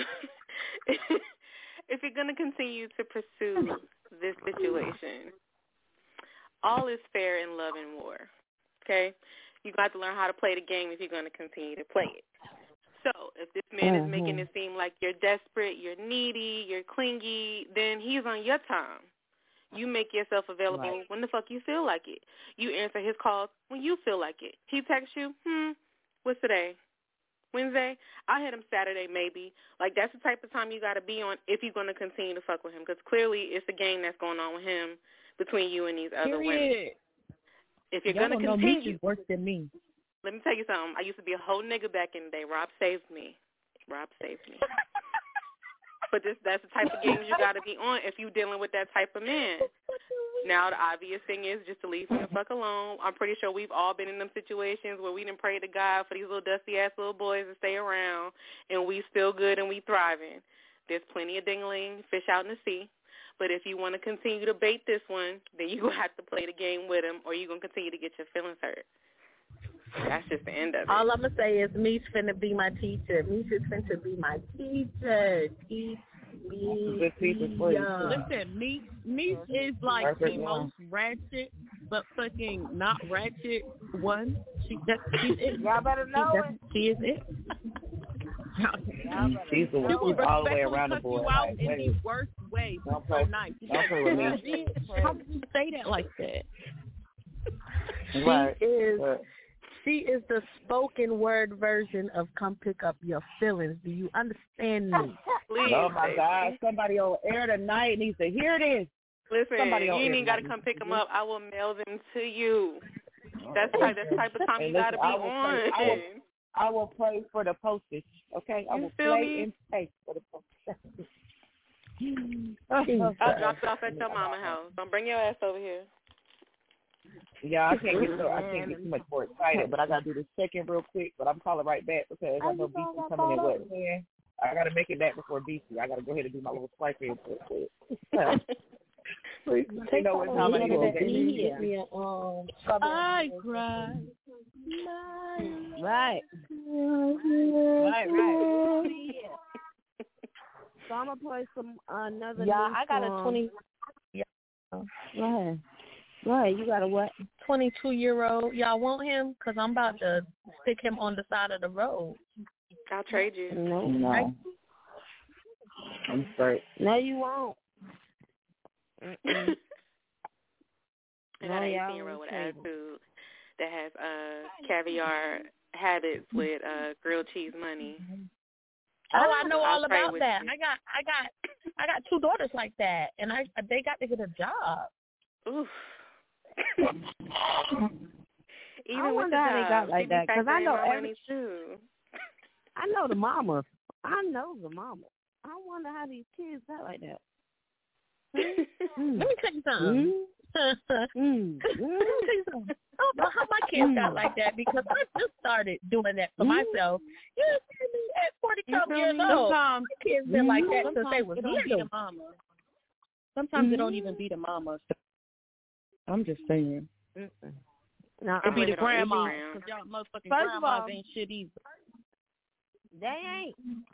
if you're going to continue to pursue this situation, all is fair in love and war, okay? You got to learn how to play the game if you're going to continue to play it. So if this man is making it seem like you're desperate, you're needy, you're clingy, then he's on your time. You make yourself available when the fuck you feel like it. You answer his calls when you feel like it. He texts you, what's today? Wednesday? I'll hit him Saturday maybe. Like, that's the type of time you got to be on if you're going to continue to fuck with him, because clearly it's a game that's going on with him between you and these other women. If you're going to continue. Y'all worse than me. Let me tell you something. I used to be a whole nigga back in the day. Rob saved me. But that's the type of games you got to be on if you're dealing with that type of man. Now, the obvious thing is just to leave him the fuck alone. I'm pretty sure we've all been in them situations where we didn't pray to God for these little dusty-ass little boys to stay around, and we still good and we thriving. There's plenty of dingling, fish out in the sea. But if you want to continue to bait this one, then you're going to have to play the game with him, or you're going to continue to get your feelings hurt. That's just the end of it. All I'm going to say is Meech finna be my teacher. Meech is finna be my teacher. Teach me. Listen, Meech is like the most ratchet, but fucking not ratchet one. She's it. Y'all better know it. She is it. She's the one who's all the way around the board. You out in the worst way. So nice. Don't play with me. How can you say that like that? She is the spoken word version of come pick up your feelings. Do you understand me? Please, oh, my God. Somebody on air tonight needs to hear this. Listen, you ain't even got to come pick them up. I will mail them to you. That's the type of time you got to be on. I will pray for the postage, okay? I will play and pay for the postage. I'll drop it off at your mama's house. Don't bring your ass over here. Yeah, I can't get too much more excited, but I gotta do this check-in real quick. But I'm calling right back because I know BC coming in what 10. I gotta make it back before BC. I gotta go ahead and do my little swipe in real quick. freak. You know what time it is. Get me a I cry. Right. So I'm gonna play some another. Yeah, new I got song. a 20. Yeah. Go ahead. You got a what? 22-year-old. Y'all want him? Cause I'm about to stick him on the side of the road. I'll trade you. No. I'm straight. No, you won't. I got an 18-year-old with attitude that has caviar habits with grilled cheese money. Oh, I know all I'll trade about with that. you. I got two daughters like that, and they got to get a job. Oof. Even I with wonder the how job, they got like she be that, 'cause I factoring know my every. money too. I know the mama. I wonder how these kids got like that. Let me tell you something. Let me tell you something. I don't know how my kids got like that because I just started doing that for myself. You know, at 40 years old, my kids been like that since they was little. Sometimes it don't even be the mama. I'm just saying. No, it be the grandma. Instagram. Because y'all motherfucking First of grandmas all, ain't shit either. They ain't.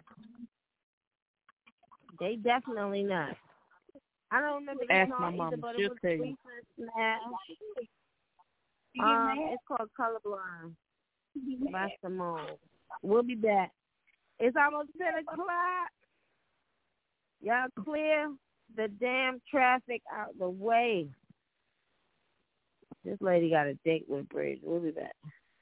They definitely not. I don't remember Ask the my song mama. either, but She'll it was tell you. Recent Smash. It's called Colorblind by Simone. We'll be back. It's almost 10 o'clock. Y'all clear the damn traffic out the way. This lady got a date with Bridge. We'll be back.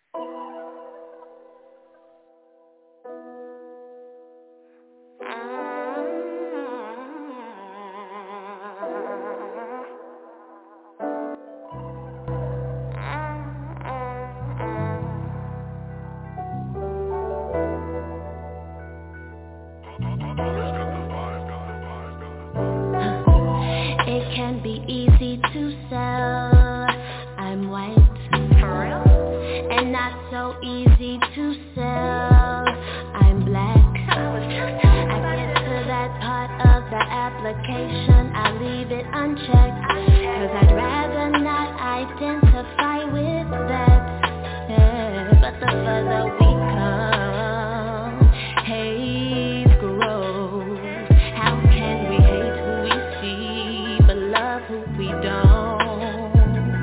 It can be easy to sell. I'm white, for real, and not so easy to sell. I'm black. I get to that part of the application, I leave it unchecked, 'cause I'd rather not identify with that. Yeah, but the further we come, hate grows. How can we hate who we see, but love who we don't?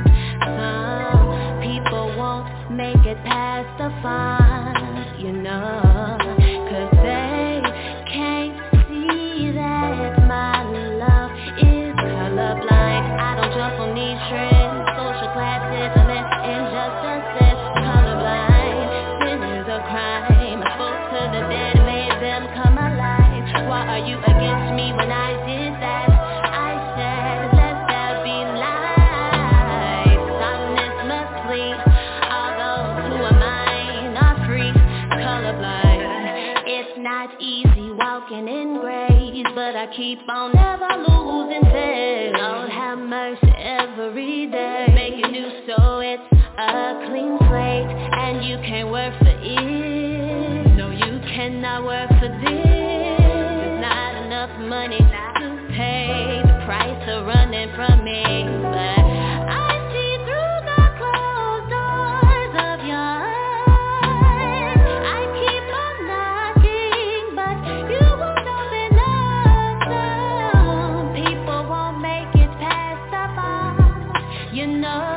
Some people won't make it past the fun, you know, 'cause they can't see that my love is colorblind. I don't jump on these trends, social classism and injustices. Colorblind, sin is a crime. I spoke to the dead and made them come alive. Why are you against me when I did that? I said, let there be light. Darkness must flee. All those who are mine are free. Colorblind. It's not easy walking in grace, but I keep on never losing faith. Lord have mercy every day. Make it new so it's a clean slate, and you can't work for it. No, you cannot work for this. There's not enough money to pay the price of running from me. But I see through the closed doors of your heart. I keep on knocking, but you won't open up. Some people won't make it past the bar, you know.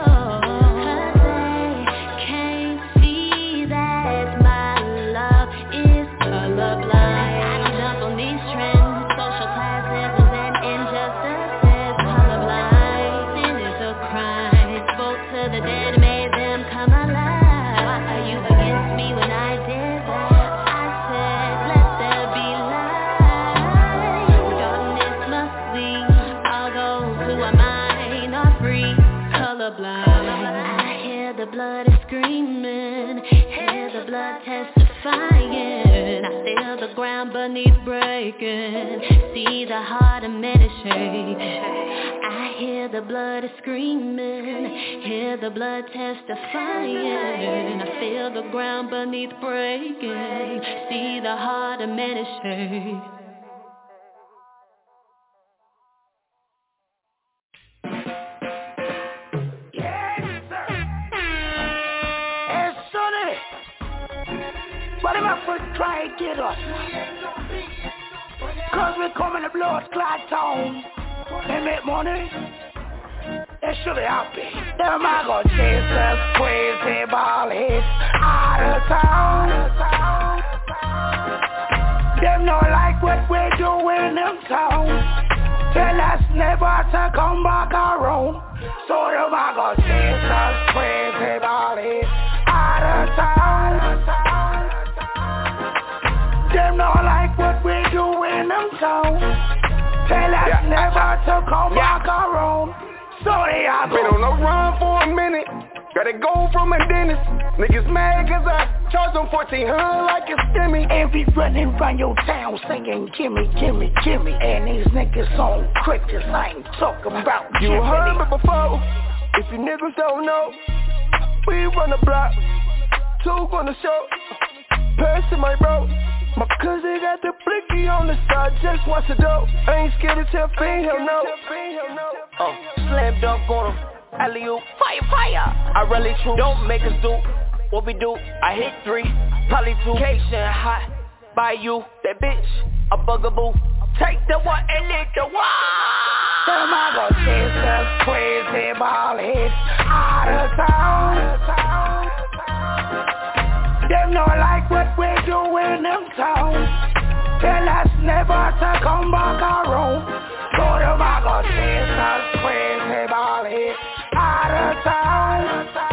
I hear the blood is screaming, hear the blood testifying. I feel the ground beneath breaking, see the heart of men shake. I hear the blood is screaming, hear the blood testifying. I feel the ground beneath breaking, see the heart of men shake. try to get us. Cause we come in the blood clot town and make money. That should be happy. Them I go chase us crazy ball hits out of town. Them not like what we do in them town. Tell us never to come back around. So them I go chase us crazy ball hits out of town. Them not like what we do in them town. Tell us never to come back around. Sorry, I been on the run for a minute. Gotta go from a dentist. Niggas mad cause I charge them $1,400 like it's stimmy. And we running round your town singing gimme, gimme, gimme. And these niggas on crickets, I ain't talking about you Jimmy. Heard me before. If you niggas don't know, we run the block. 2 on the show. Pass to my bro. My cousin got the blicky on the side, just watch the dope. I ain't scared to tell Fiend, hell no. Slam dunk on him, alley-oop, fire, fire. I rally true, don't make us do what we do. I hit 3, probably 2. Cation hot by you, that bitch, a bugaboo. Take the one and lick the one. Them I go chase us crazy ball hits out of town. Them not like what we do in them town. Tell us never to come back around. So them I go chase us crazy ball hits out of town.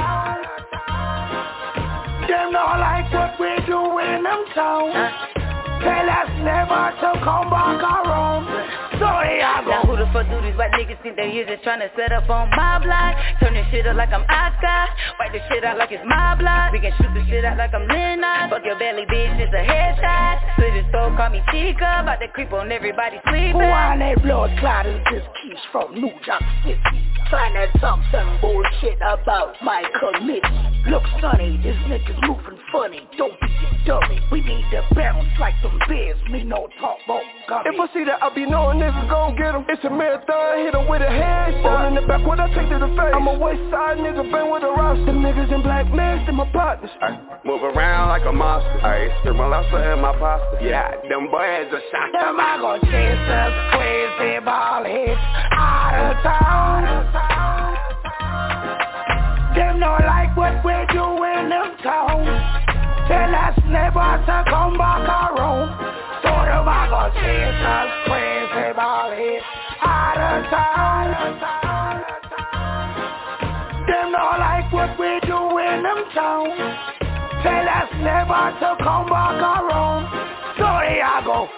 Them not like what we do in them town. Tell us never to come back around. Sorry, I go. Now who the fuck do these white niggas think they just tryna set up on my block? Turn this shit up like I'm Oscar. Wipe this shit out like it's my block. We can shoot this shit out like I'm Leonard. Fuck your belly, bitch, it's a headshot. Split his throat, call me Chica. About to creep on everybody sleeping. Who on that blood clot is this Keys from New York City? Trying to talk some bullshit about my committee. Look sunny, this nigga's moving funny. Don't be a dummy. We need to bounce like them bears. Me no talk about gummy. If I see that, I be knowing niggas gon' get him. It's a marathon, hit him with a headshot. Ball in the back, what I take to the face. I'm a west side nigga, bang with a roster. Them niggas in black masks, they my partners. Move around like a monster. Stick my lobster in my pasta. Yeah, them boys are shot. Them I go chase us crazy ball hits out of town. Them not like what we do in them town. Tell us never to come back around. So them I go chase us crazy ball hits out of town. Them not like what we do in them town. Tell us never to come back around. Sorry, I go.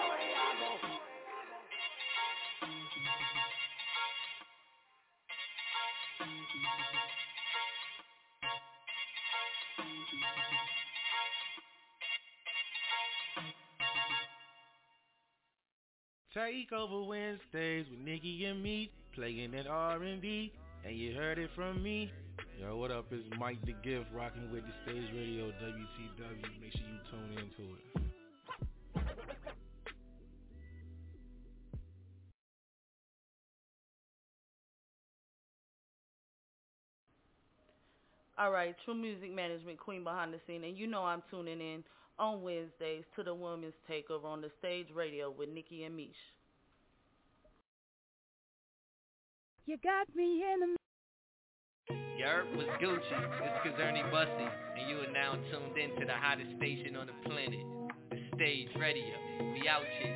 Take over Wednesdays with Nikki and me, playing that R&B, and you heard it from me. Yo, what up? It's Mike the Gift, rocking with the Stage Radio WTW. Make sure you tune into it. All right, True Music Management, Queen behind the scene, and you know I'm tuning in on Wednesdays to the Women's Takeover on the Stage Radio with Nikki and Mish. You got me in the... Yerp was Gucci, it's Kazerny Bussy, and you are now tuned in to the hottest station on the planet, the Stage Radio. We out here.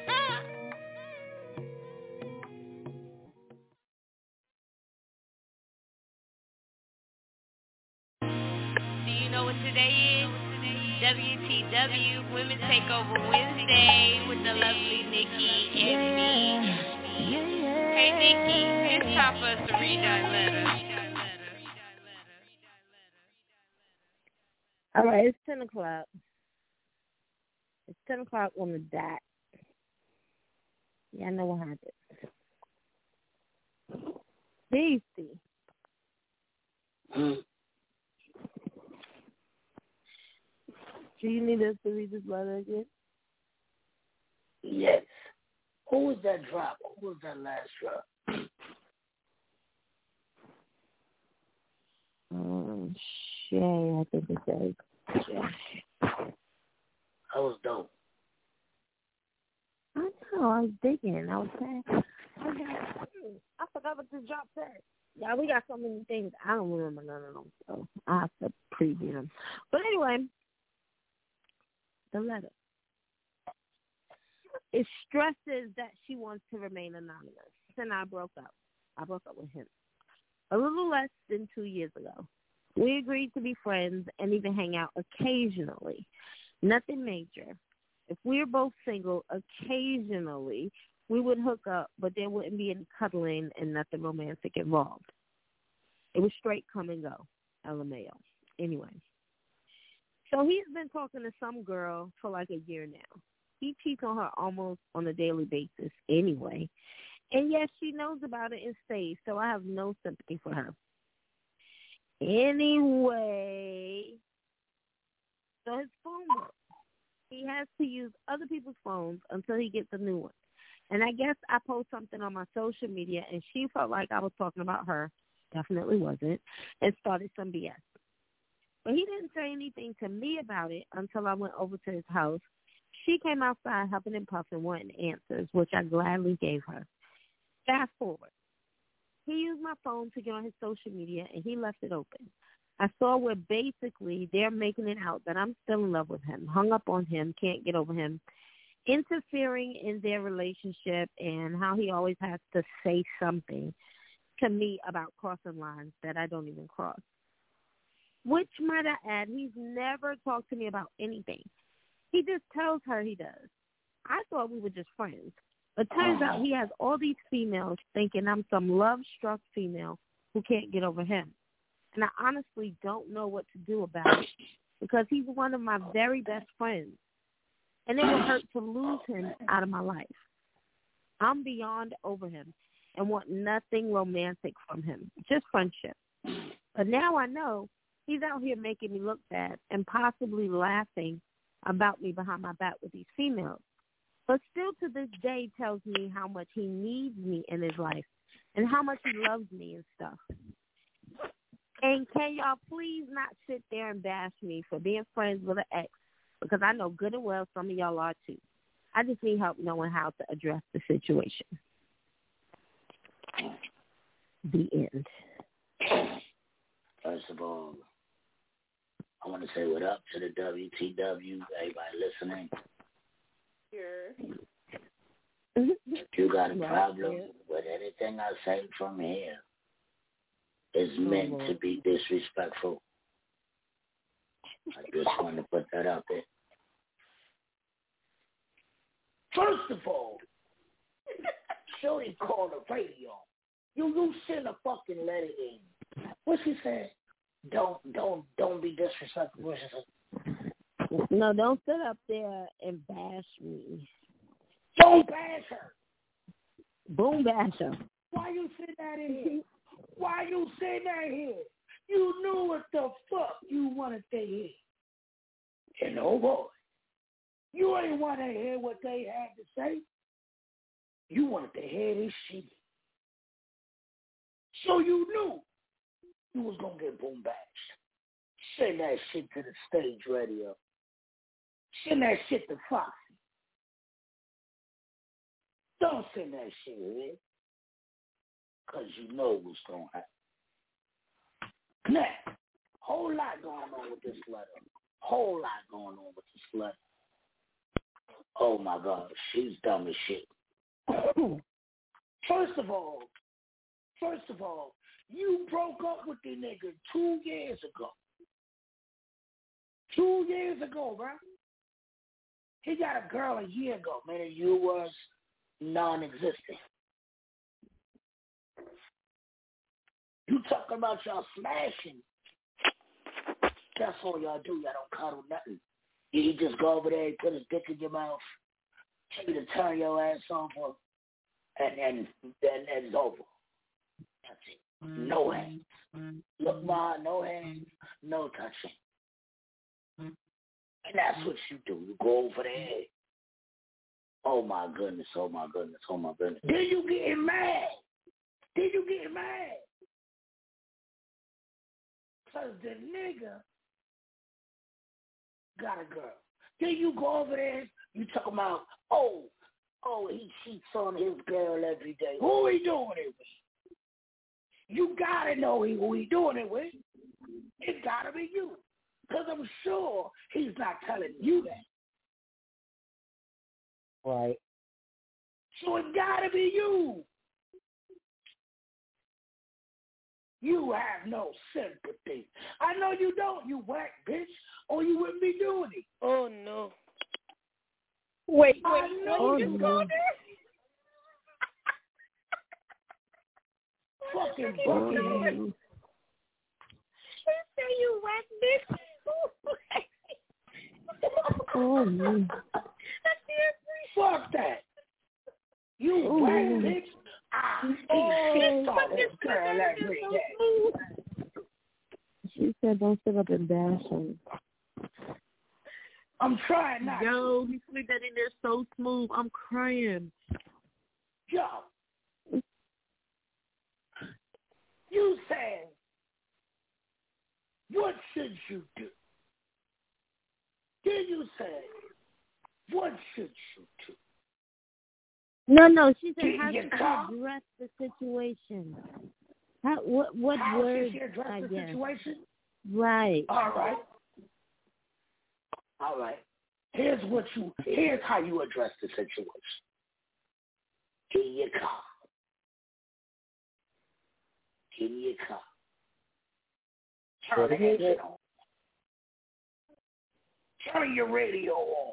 Do you know what today is? WTW Women's Takeover Wednesday with the lovely Nikki and me. Hey Nikki, it's time for us to read that letter. All right, it's 10 o'clock. It's 10 o'clock on the dot. Yeah, I know what happened. Beastie. Do you need us to read this letter again? Yes. Who was that drop? Who was that last drop? Shay, I think it says. Shay. That was dope. I know. I was digging. I was saying, I forgot what this drop said. Yeah, we got so many things. I don't remember none of them, so I have to preview them. But anyway, the letter. It stresses that she wants to remain anonymous. And I broke up. I broke up with him a little less than 2 years ago. We agreed to be friends and even hang out occasionally. Nothing major. If we were both single, occasionally we would hook up, but there wouldn't be any cuddling and nothing romantic involved. It was straight come and go, LMAO. Anyway, so he's been talking to some girl for like a year now. He cheats on her almost on a daily basis anyway. And yes, she knows about it and stays, so I have no sympathy for her. Anyway, so his phone works. He has to use other people's phones until he gets a new one. And I guess I post something on my social media, and she felt like I was talking about her. Definitely wasn't. And started some BS. But he didn't say anything to me about it until I went over to his house. She came outside huffing and puffing, wanting answers, which I gladly gave her. Fast forward. He used my phone to get on his social media, and he left it open. I saw where basically they're making it out that I'm still in love with him, hung up on him, can't get over him, interfering in their relationship, and how he always has to say something to me about crossing lines that I don't even cross. Which, might I add, he's never talked to me about anything. He just tells her he does. I thought we were just friends. But turns out he has all these females thinking I'm some love-struck female who can't get over him. And I honestly don't know what to do about it because he's one of my very best friends. And it would hurt to lose him out of my life. I'm beyond over him and want nothing romantic from him, just friendship. But now I know he's out here making me look bad and possibly laughing about me behind my back with these females. But still to this day tells me how much he needs me in his life and how much he loves me and stuff. And can y'all please not sit there and bash me for being friends with an ex, because I know good and well some of y'all are too. I just need help knowing how to address the situation. The end. First of all, I want to say what up to the WTW, everybody listening. Sure. If you got a problem with anything I say from here, it's meant to be disrespectful. I just want to put that out there. First of all, Shorty called the radio. You send a fucking letter in. What she said? Don't be disrespectful. What she said? No, don't sit up there and bash me. Don't bash her. Boom bash her. Why you say that in here? Why you say that here? You knew what the fuck you wanted to hear. And oh boy, you ain't want to hear what they had to say. You wanted to hear this shit. So you knew you was going to get boom bashed. Send that shit to the stage radio. Send that shit to Foxy. Don't send that shit here. Because you know what's going to happen. Now, whole lot going on with this letter. Whole lot going on with this letter. Oh my God, she's dumb as shit. First of all, you broke up with the nigga 2 years ago. 2 years ago, bro. He got a girl a year ago, meaning you was non-existent. You talking about y'all smashing. That's all y'all do. Y'all don't cuddle nothing. You just go over there and put his dick in your mouth, tell you to turn your ass over, and it's over. That's it. No hands. Look, Ma, no hands, no touching. And that's what you do. You go over there. Oh my goodness, oh my goodness, oh my goodness. Then you getting mad. Because the nigga got a girl. Then you go over there, you talk about, oh, he cheats on his girl every day. Who he doing it with? You gotta know who he doing it with. It gotta be you. Because I'm sure he's not telling you that. Right. So it gotta be you. You have no sympathy. I know you don't, you whack bitch, or you wouldn't be doing it. Oh, no. Wait. I know you go there. Fucking bucket. Say you whack bitch. Oh, man. Fuck that. You whack bitch. He saw this girl every day. She said don't sit up and bash him. I'm trying not. Yo, he slid that in there so smooth. I'm crying. Yo. You said, what should you do? Then you said, what should you do? No, she said, how you should you address the situation? What how words, should you address I the guess. situation? Right. All right. Here's how you address the situation. Get in your car. Turn the engine on. Turn your radio on.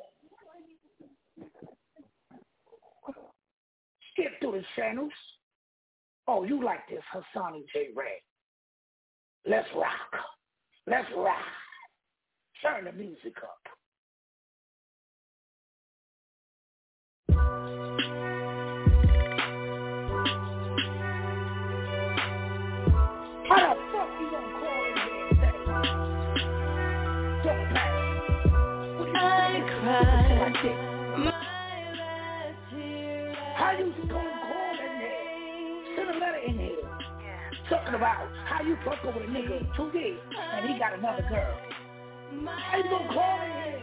Skip through the channels. Oh, you like this, Hassani J. Ray. Let's rock. Turn the music up. How the fuck you gonna call in here and say, don't pass? I cried my last tear. How you gonna call in there? Send a letter in here. Talking about how you fuck over a nigga 2 years and he got another girl. How you gonna call in here?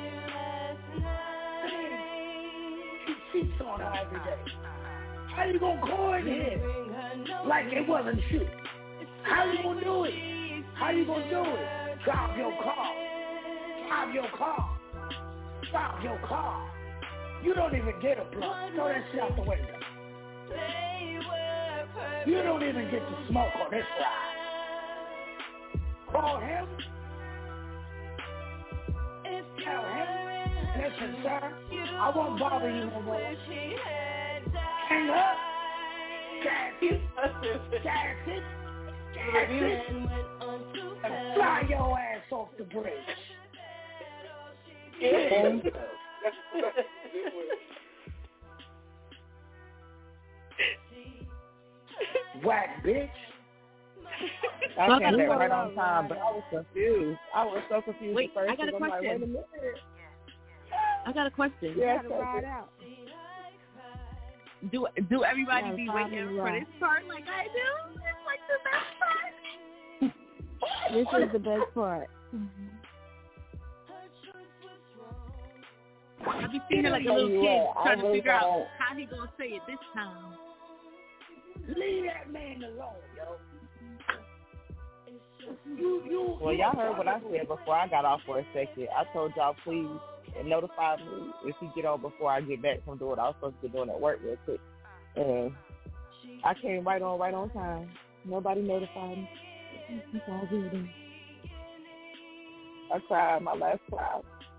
He cheats on her every day. How you gonna call in here like it wasn't you? How you gonna do it? Drive your car. You don't even get a plug. Throw that shit out the window. You don't even get to smoke on this ride. Call him. Tell him, listen, sir, I won't bother you no more. Hang up. Gas it. And fly your ass off the bridge. Yeah. Whack bitch. I came back right on time, but I was confused. Wait, at first. I got a question. Like, wait a minute. I got a question. Yeah, Do everybody be waiting for this part like I do? It's like the best part. This is the best part. I be feeling like a little kid trying to figure out how he gonna say it this time. Leave that man alone, yo. Well, y'all heard what I said before I got off for a second. I told y'all please notify me if he get on before I get back from doing what I was supposed to be doing at work real quick. And I came right on time. Nobody notified me. I cried my last cry.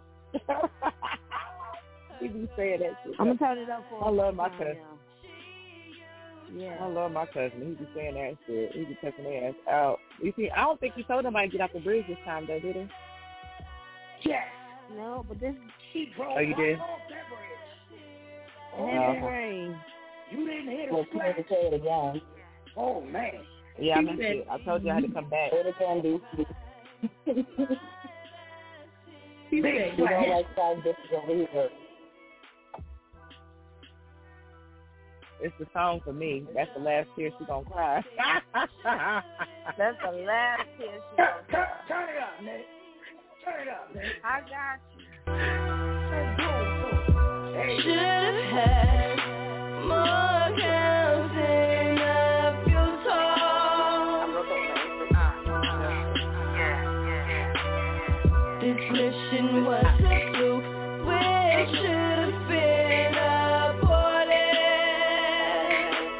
He be saying that shit. I'm gonna turn it up for I love my cousin. Yeah. I love my cousin. He be saying that shit. He be taking their ass out. You see, I don't think he told nobody to get off the bridge this time, though, did he? Yes. No, but this. He drove you did? off that bridge. Heavy rain. You didn't hear Well, the splash. say it again. Oh, man. Yeah, I missed it. I told you I had to come back. Say it again, D. Big You don't like 5 bitches over here. It's the song for me. That's the last tear she gonna cry. That's the last tear she gonna cry. Turn it up, Nick. I got you. Should've had more counting up your toes. This mission was a fluke. We should've been aborted.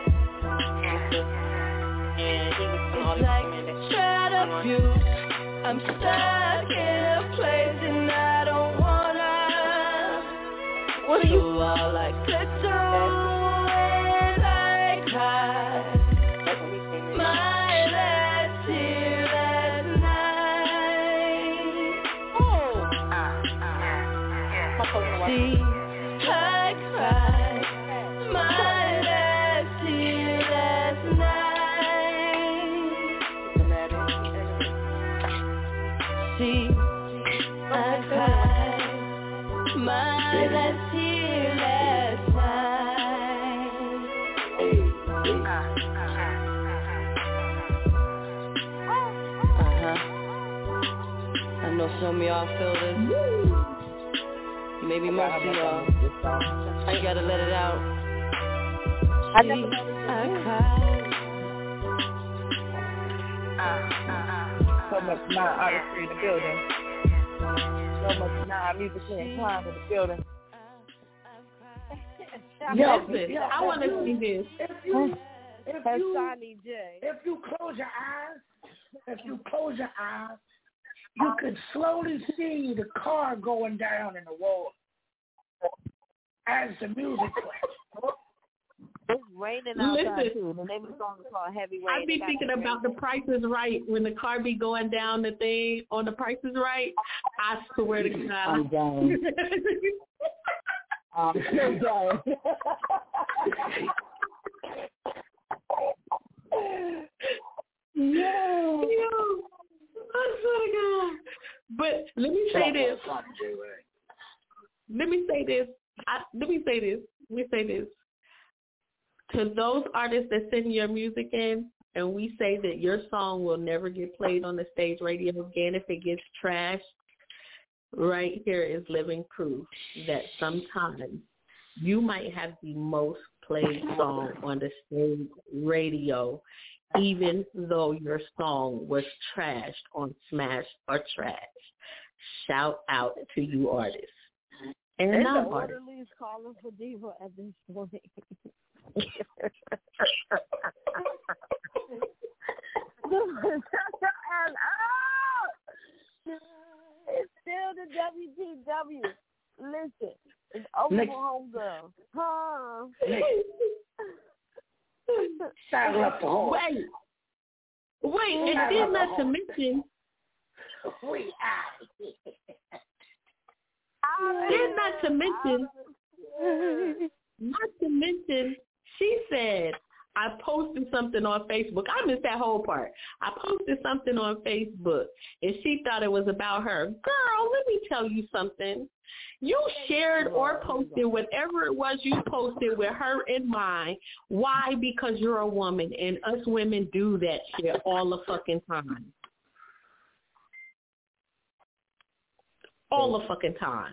It's like child abuse. I'm stuck in a place and I don't wanna. What are you? So all I could do is I cried my last tear last night. See, I cried my last tear last night. See, I cried my last tear last night. I know some of y'all feel this. Maybe most of y'all. I gotta let it out. I cried. So much non-artistry in the building. So much non-musically inclined in the building. Listen, I want to see this. If you close your eyes, you could slowly see the car going down in the wall as the music plays. It's raining outside too. The name of the song is called Heavy Rain. I be thinking about The Price is Right when the car be going down the thing on The Price is Right. I swear to God. I'm done. I'm so done. Yo, I swear to God. But let me say this. Let me say this. To those artists that send your music in, and we say that your song will never get played on the stage radio again if it gets trashed, right here is living proof that sometimes you might have the most played song on the stage radio, even though your song was trashed on Smash or Trash. Shout out to you artists. And non-artists. Orderly's calling for Diva at this point. It's still the WTW. Listen, it's over for homegirl. Huh? Wait, and then not to mention. Not to mention, she said, I posted something on Facebook. I missed that whole part. I posted something on Facebook, and she thought it was about her. Girl, let me tell you something. You shared or posted whatever it was you posted with her in mind. Why? Because you're a woman, and us women do that shit all the fucking time. All the fucking time.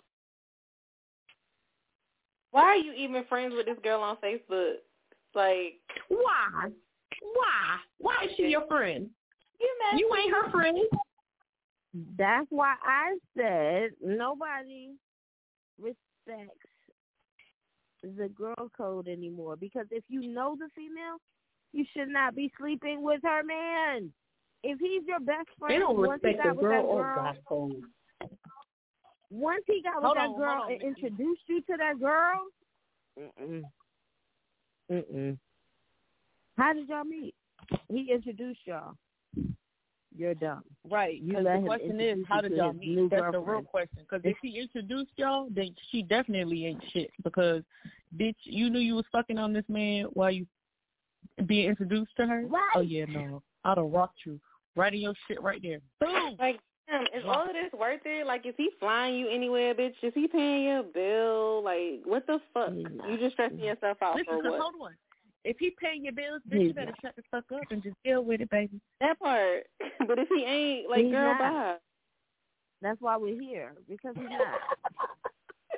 Why are you even friends with this girl on Facebook? Like, why? Why is she your friend? You ain't her friend. That's why I said nobody respects the girl code anymore. Because if you know the female, you should not be sleeping with her man. If he's your best friend, they don't respect the girl or God code. Once he got with that girl and introduced you to that girl, how did y'all meet? He introduced y'all. You're dumb. Right. You the question is, how did y'all meet? That's the real question. Because if he introduced y'all, then she definitely ain't shit. Because bitch, you knew you was fucking on this man while you being introduced to her? Right. Oh, yeah, no. I'd have rocked you. Right in your shit right there. Boom. Like, damn, is all of this worth it? Like, is he flying you anywhere, bitch? Is he paying your bill? Like, what the fuck? You just stressing yourself out for what? Hold on. If he paying your bills, bitch, you better shut the fuck up and just deal with it, baby. That part. But if he ain't, like, he's girl, not. bye. That's why we're here, because he's not.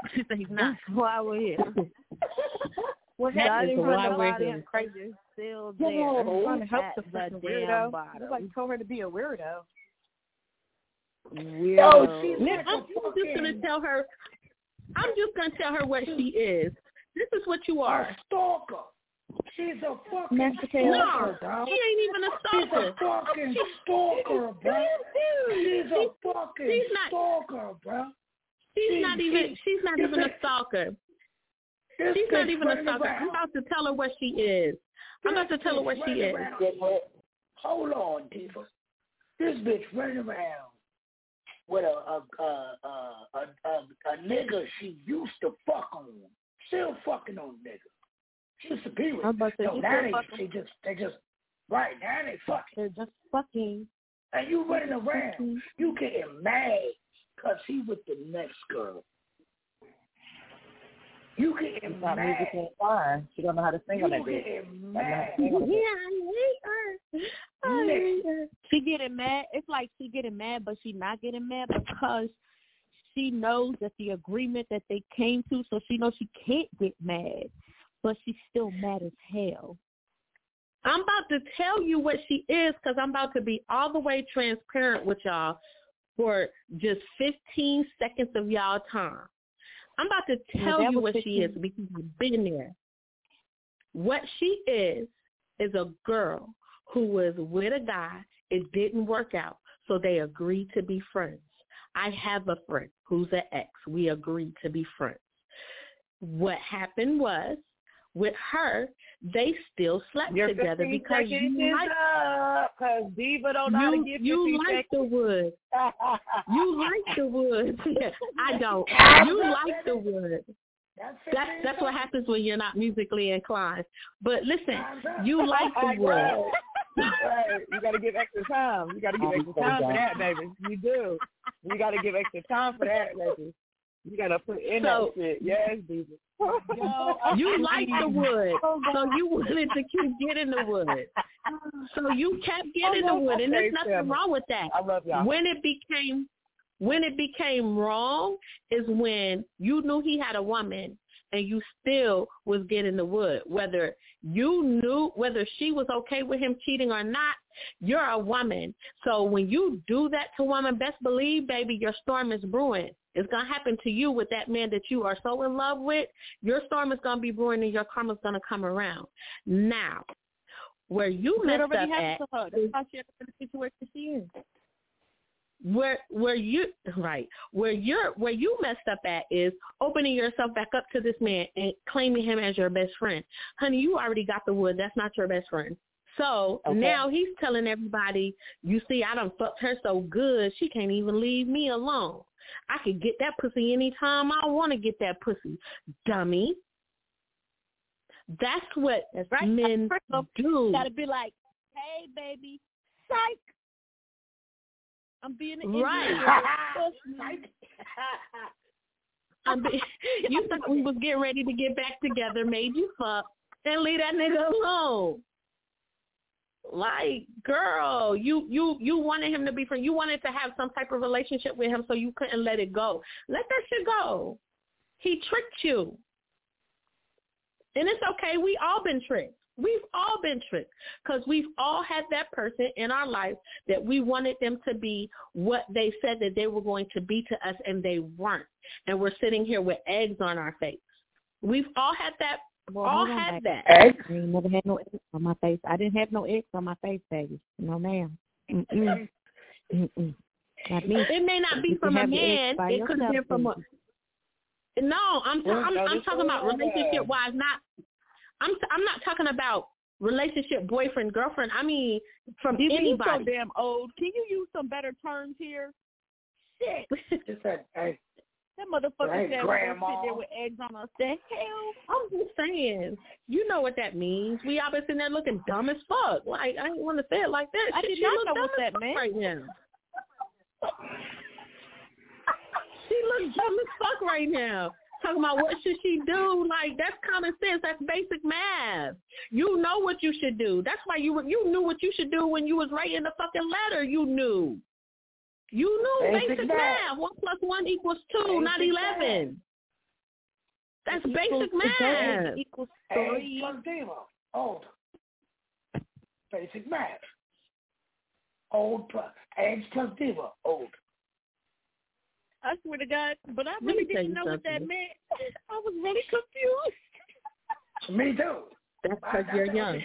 She said he's not. That's why we're here. What happened? is why we're here. Crazy still Yeah, there. I'm trying to help at the the fucking damn weirdo. bottom. Nobody told her to be a weirdo. Weirdo. I'm just gonna tell her. I'm just gonna tell her what she is. This is what you are. A stalker. She's a fucking No, stalker, bro. she ain't even a stalker. She's a fucking stalker, bro. She's a fucking stalker, bro. She's not even a stalker. She's not even a stalker. I'm about to tell her what she is. I'm about to tell her what she is. Hold on, Diva. This bitch running around with a nigga she used to fuck on. Still fucking on nigga. She's superior. I'm about to say, now they just right now they fucking. They're just fucking. And you running around, you getting mad because he with the next girl. You getting mad. Music ain't fine. She don't know how to sing on that bitch. Getting mad. Yeah, I hate her. She getting mad. It's like she getting mad, but she not getting mad because she knows that the agreement that they came to, so she knows she can't get mad, but she's still mad as hell. I'm about to tell you what she is because I'm about to be all the way transparent with y'all for just 15 seconds of y'all time. I'm about to tell you what she is because I've been there. What she is a girl who was with a guy. It didn't work out, so they agreed to be friends. I have a friend who's an ex. We agreed to be friends. What happened was, with her, they still slept together because you like Diva don't know how to give you like the wood. You like the wood. I don't. You like the wood. That's what happens when you're not musically inclined. But listen, you like the wood. Right. You got to give extra time. You got to give extra time for that, baby. You do. You got to give extra time for that, baby. You got to put in that shit. Yes, Diva. You like the wood, so you wanted to keep getting the wood. So you kept getting the wood, and there's nothing wrong with that. I love y'all. When it became wrong is when you knew he had a woman and you still was getting the wood. Whether you knew whether she was okay with him cheating or not, you're a woman. So when you do that to a woman, best believe, baby, your storm is brewing. It's going to happen to you with that man that you are so in love with. Your storm is going to be brewing and your karma's going to come around. Now, where you messed up at, that's how she has to the situation she is. Where you messed up at is opening yourself back up to this man and claiming him as your best friend. Honey, you already got the wood. That's not your best friend. So now he's telling everybody, you see, I done fucked her so good, she can't even leave me alone. I could get that pussy anytime I want to get that pussy. Dummy. That's what men do. Gotta be like, hey, baby, psych. I'm being an right. You thought we was getting ready to get back together, made you fuck, and leave that nigga alone. Like, girl, you wanted him to be friends. You wanted to have some type of relationship with him, so you couldn't let it go. Let that shit go. He tricked you. And it's okay. We all been tricked. We've all been tricked because we've all had that person in our life that we wanted them to be what they said that they were going to be to us, and they weren't. And we're sitting here with eggs on our face. We've all had that. All had that. I ain't never had no eggs on my face. I didn't have no eggs on my face, baby. No, ma'am. Mm-mm. Mm-mm. Not me. It may not be from a man. It could have been from a. No, I'm talking about relationship wise. I'm not talking about relationship boyfriend girlfriend. I mean from anybody. You so damn old. Can you use some better terms here? Shit. Just said, hey. That motherfucker said we're going to sit there with eggs on us. The hell? I'm just saying. You know what that means. We all been sitting there looking dumb as fuck. Like, I didn't want to say it like that. I did not know what that meant. Right now. She looks dumb as fuck right now. Talking about what should she do? Like, that's common sense. That's basic math. You know what you should do. That's why you knew what you should do when you was writing the fucking letter. You knew. You knew basic math. 1 + 1 = 2, not 11. That's basic math. Equals 3. Eggs plus diva. Old. Basic math. Old plus eggs plus diva. Old. I swear to God, but I really didn't know what that meant. I was really confused. Me too. That's because you're young.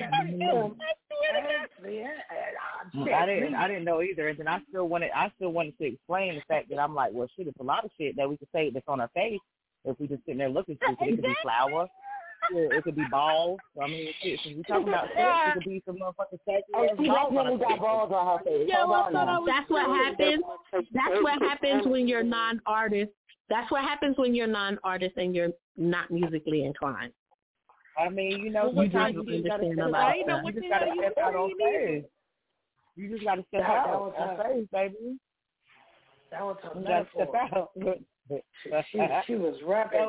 I didn't know either, and then I still wanted to explain the fact that I'm like, well, shit, it's a lot of shit that we could say that's on our face if we just sitting there looking stupid. It could be flour, it could be balls. I mean, shit. Since we talking about sex, it could be some motherfucking sex. She definitely got balls on her face. Yeah, that's what happens. That's what happens when you're non-artist. That's what happens when you're non-artist and you're not musically inclined. I mean, you know, sometimes you just got to step out on stage. You just got to step out on stage, baby. That was her metaphor. Step out. She was rapping.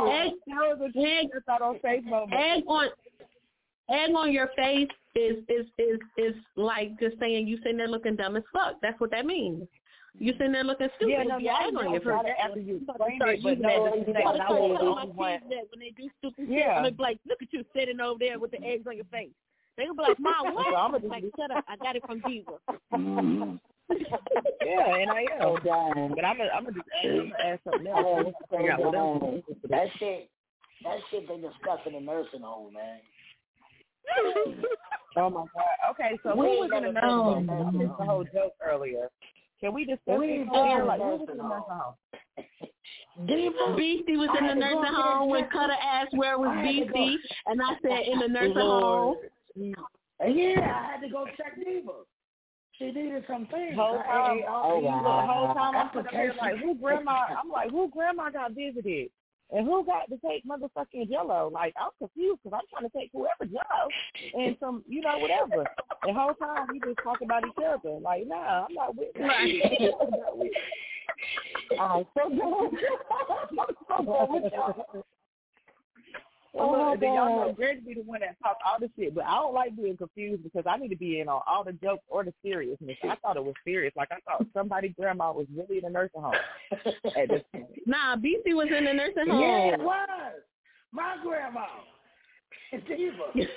Egg on your face is like just saying you sitting there looking dumb as fuck. That's what that means. You sitting there looking stupid. Yeah, no, egg on your face. After you explain it, but no, when they do stupid shit, I'm like, look at you sitting over there with the eggs on your face. They're going to be like, Mom, what? I'm like, shut up. I got it from Diva. Yeah, and I am. But I'm gonna just ask something else. That shit they discuss in the nursing home, man. Oh my God. Okay, so who was in the nursing home? I missed the whole joke earlier. Can we discuss it here? Like, who was in the nursing home? Beastie was in the nursing home when Cutter asked where was Beastie, and I said in the nursing home. Yeah, I had to go check Diva. She needed some things. Whole time I'm like, who grandma got visited? And who got to take motherfucking Jello? Like, I'm confused because I'm trying to take whoever Jello and some, you know, whatever. The whole time we just talk about each other. Like, nah, I'm not with that. Right. I'm so good with y'all. Then y'all know Greg be the one that talk all the shit, but I don't like being confused because I need to be in on all the jokes or the seriousness. I thought it was serious. Like, I thought somebody's grandma was really in a nursing home at this point. Nah, BC was in the nursing home. Yeah, it was. My grandma. Diva.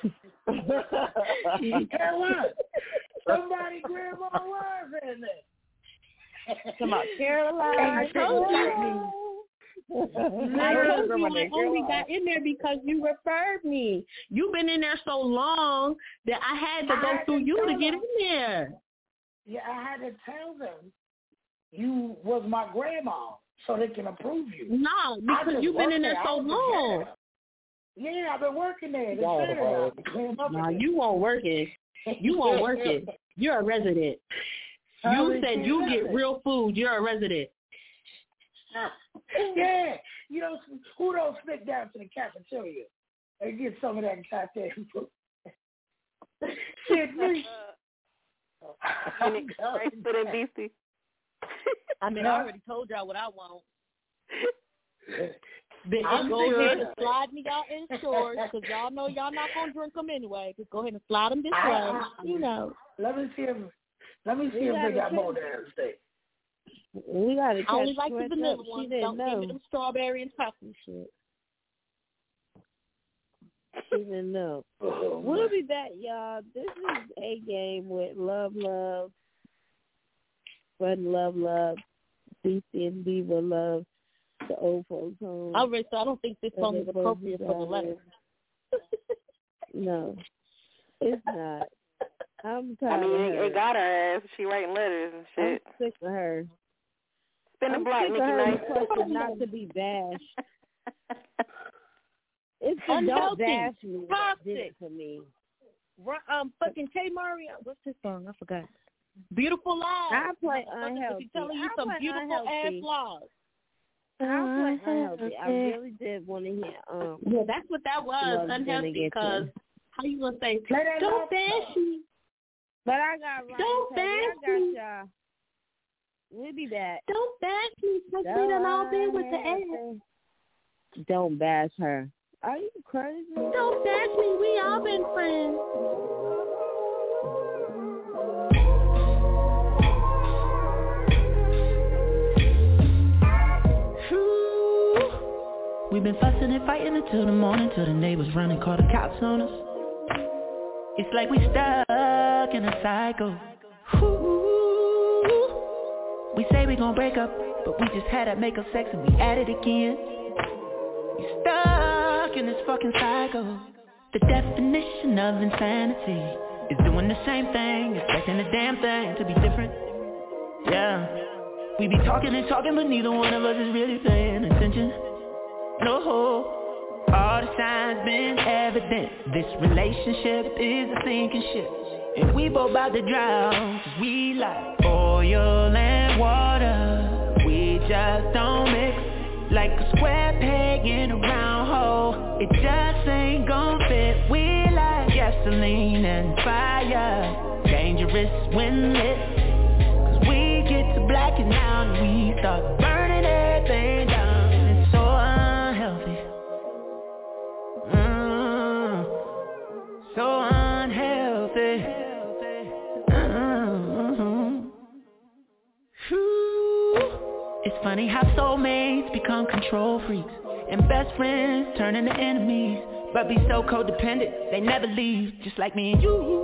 It was. Somebody's grandma was in there. Come on, Caroline. I told you. I only got in there because you referred me. You've been in there so long that I had to go through you to get in there. Yeah, I had to tell them you was my grandma so they can approve you. No, because you've been in there so long. Yeah, I've been working there. No, you won't work it. You won't work it. You're a resident. You said you get real food. You're a resident. Yeah, you know, who don't sneak down to the cafeteria and get some of that goddamn food? Shit, me. BC. I mean, I already told y'all what I want. Go ahead and slide me y'all in shorts because y'all know y'all not gonna drink them anyway. Just go ahead and slide them this way. You know. Let me see if they got more downstairs. We gotta. I only like the vanilla ones. Don't give me them strawberry and chocolate shit. She didn't know. We'll be back, y'all. This is A Game with Love, Fun, Love, BC and Diva Love, the old folks home. All right, so I don't think this song is appropriate for the letter. No, it's not. I'm tired. I mean, of her. it got her ass. She writing letters and shit. I'm sick of her. Spin the block, Nikki Knight. Not to be bashed. It's the don't bash me that did it for me. Fucking K Mario. What's his song? I forgot. Beautiful Lies. I play unhealthy. She's telling you some beautiful ass lies. I play unhealthy. I really did want to hear. Yeah, that's what that was. Unhealthy because how you gonna say? Don't bash me. But I got right. Don't bash me. Y'all. We'll be back. Don't bash me. We done all been with the ass. Don't bash her. Are you crazy? Don't bash me. We all been friends. We've been fussing and fighting Talking until the morning, till the neighbors run and call the cops on us. It's like we stuck in a cycle. Ooh. We say we gon' break up, but we just had that make-up sex and we at it again. We stuck in this fucking cycle. The definition of insanity is doing the same thing, expecting the damn thing to be different. Yeah. We be talking and talking, but neither one of us is really paying attention. No, all the signs been evident. This relationship is a sinking ship, and we both about to drown, 'cause we like oil and water. We just don't mix, like a square peg in a round hole. It just ain't gon' fit. We like gasoline and fire, dangerous when lit. 'Cause we get to blacking out and we start burning everything down. It's so unhealthy, so unhealthy. It's funny how soulmates become control freaks, and best friends turn into enemies, but be so codependent they never leave, just like me and you.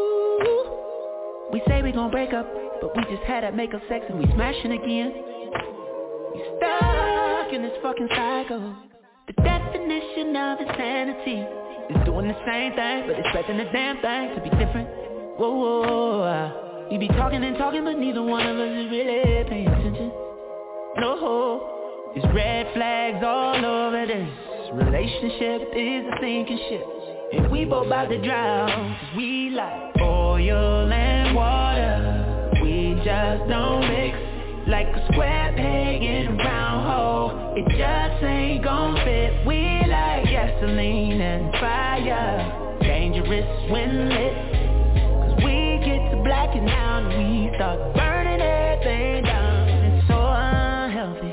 We say we gon' break up, but we just had that make-up sex and we smashing again. We stuck in this fucking cycle. The definition of insanity is doing the same thing, but expecting the damn thing to be different. Whoa. We be talking and talking, but neither one of us is really paying attention. No, there's red flags all over this. Relationship is a sinking ship, and we both about to drown, 'cause we like oil and water. We just don't mix, like a square peg in a round hole. It just ain't gon' fit. We like gasoline and fire, dangerous when lit. 'Cause we get to blacking out and we start burning everything down. It's so unhealthy,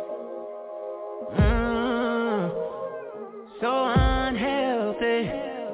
so unhealthy.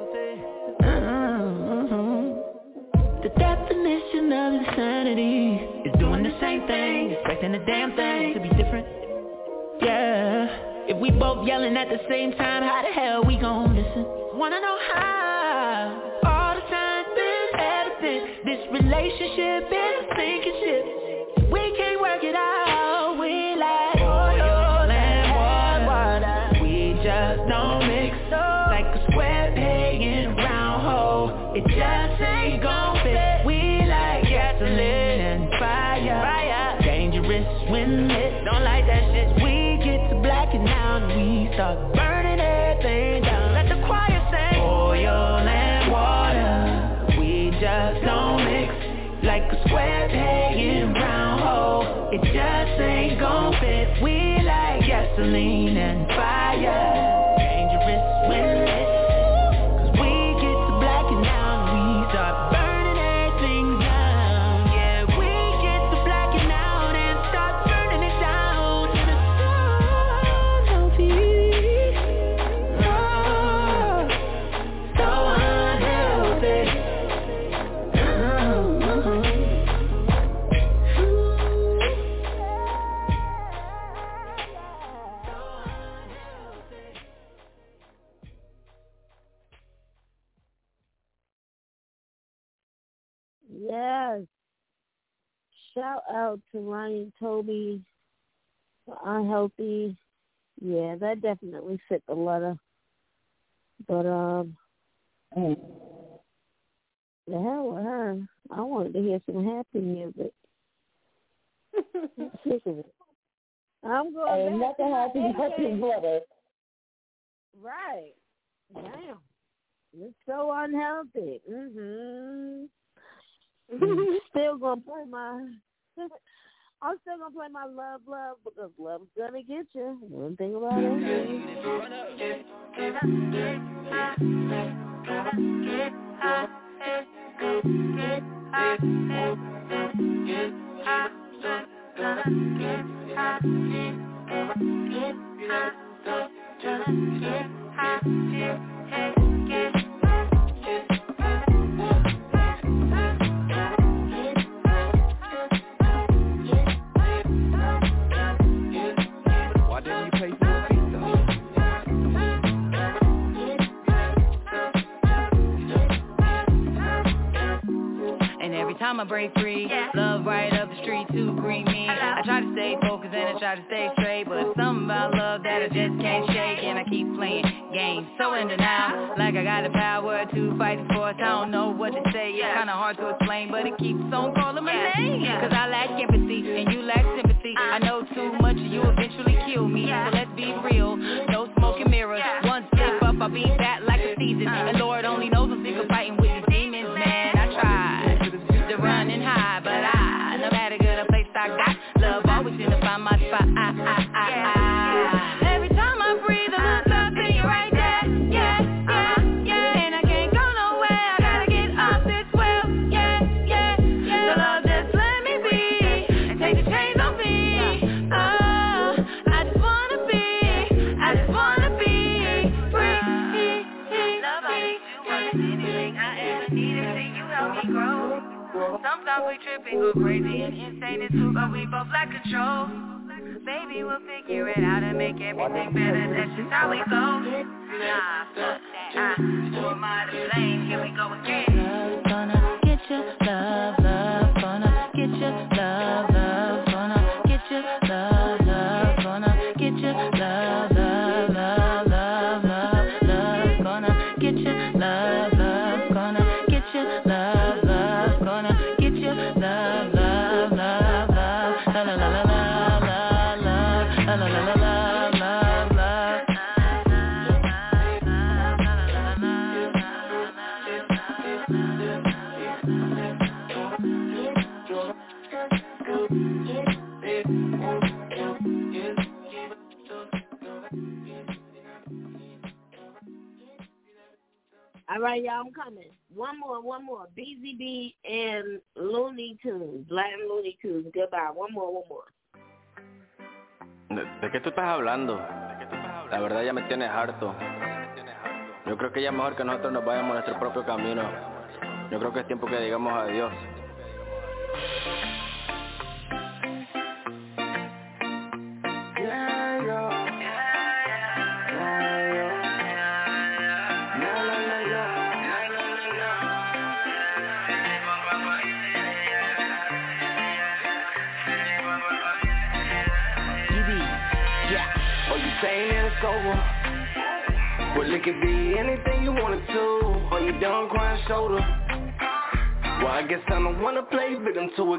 The definition of insanity is doing the same thing, expecting the damn thing to be different. Yeah, if we both yelling at the same time, how the hell we gon' listen? Wanna know how? All the signs been evident. This relationship is a sinking ship. We can't work it out. We like oil and water. We just don't mix, like a square peg in a round hole. It just ain't gon' fit. We like gasoline and fire, dangerous when lit. Don't like that shit. We get to blacking out and we start burning everything down. Let the choir sing. Oil and water. We just don't mix, like a square peg in a round hole. It just ain't gon' fit. We like gasoline and fire, dangerous when lit. 'Cause we get to blacking out and we start burning everything down. Yeah, we get to blacking out and start burning it down. And it's so unhealthy, so unhealthy. Yes. Shout out to Ryan Toby for Unhealthy. Yeah, that definitely fit the letter. But the hell with her. I wanted to hear some happy music. I'm sick of it. I'm going Ain't back nothing to happy but his brother. Right. Damn. It's so unhealthy. Still gonna play my I'm still gonna play my love because love's gonna get you. One thing about it. I'ma break free. Love right up the street to bring me. I try to stay focused and I try to stay straight, but it's something about love that I just can't shake. And I keep playing games, so in denial, like I got the power to fight the force. I don't know what to say, it's kinda hard to explain, but it keeps on calling my name. Cause I lack empathy and you lack sympathy. I know too much, you eventually kill me. So let's be real, no smoke and mirrors. One slip up, I'll be back like a season. And Lord only knows I'm sick of fighting with the demons, man. I tried to run and hide, but no matter good a place I got, love always gonna find my spot. Every time I breathe, I look up and you're right there. And I can't go nowhere, I gotta get off this well. So love, just let me be and take the chains off me. Oh, I just wanna be free. Love, I need you more than anything I ever needed. See you help me grow. Sometimes we trip and go crazy and insane and too, but we both lack control. Baby, we'll figure it out and make everything better. That's just how we go. Nah, fuck that. Who am I to blame? Here we go again. Love's gonna get you, love gonna get you, love gonna get you, love gonna get you, love gonna get you, love gonna get you, love gonna get you, love, la la la la la. All right, y'all, I'm coming. One more. BZB and Looney Tunes, Latin Looney Tunes. Goodbye. One more. ¿De qué tú estás hablando? La verdad ya me tienes harto. Yo creo que ya es mejor que nosotros nos vayamos a nuestro propio camino. Yo creo que es tiempo que digamos adiós. Over. Well, it could be anything you wanna do, or you done crying shoulder. Well, I guess I don't wanna play victim to a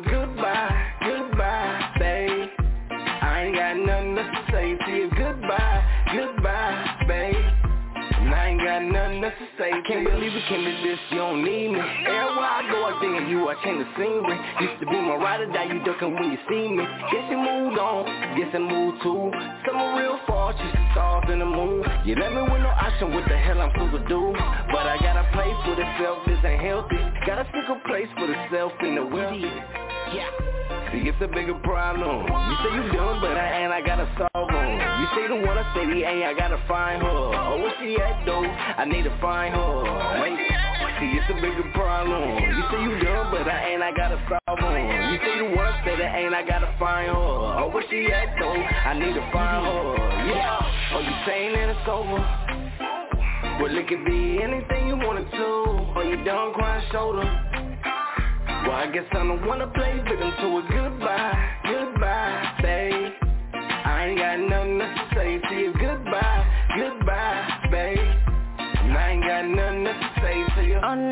goodbye, babe. I ain't got nothing else to say to you, goodbye, babe. And I ain't got nothing else to say. Can't believe it came to this, you don't need me. Everywhere I go, I think of you, I change the scenery. Used to be my ride or die, you ducking when you see me. Guess you moved on, guess I moved too. Some real fault, you stars in the moon. You let me with no option, what the hell I'm supposed to do? But I gotta play for the self, this ain't healthy. Gotta pick a place for the self in the wealthy. See, it's a bigger problem. You say you done, but I gotta solve them. You say the one I say the ain't, I gotta find her. Oh, where she at though? I need to find her. Hey, see, it's a bigger problem. You say you done, but I gotta solve them. You say the one I say that ain't, I gotta find her. Oh, where she at though? I need to find her. Yeah. Oh, you saying that it's over? Well, it could be anything you wanna do, or you done crying shoulder. Well, I guess I don't wanna play victim to a goodbye, babe. I ain't got nothing else to say to you, goodbye, babe. And I ain't got nothing else to say to you. Oh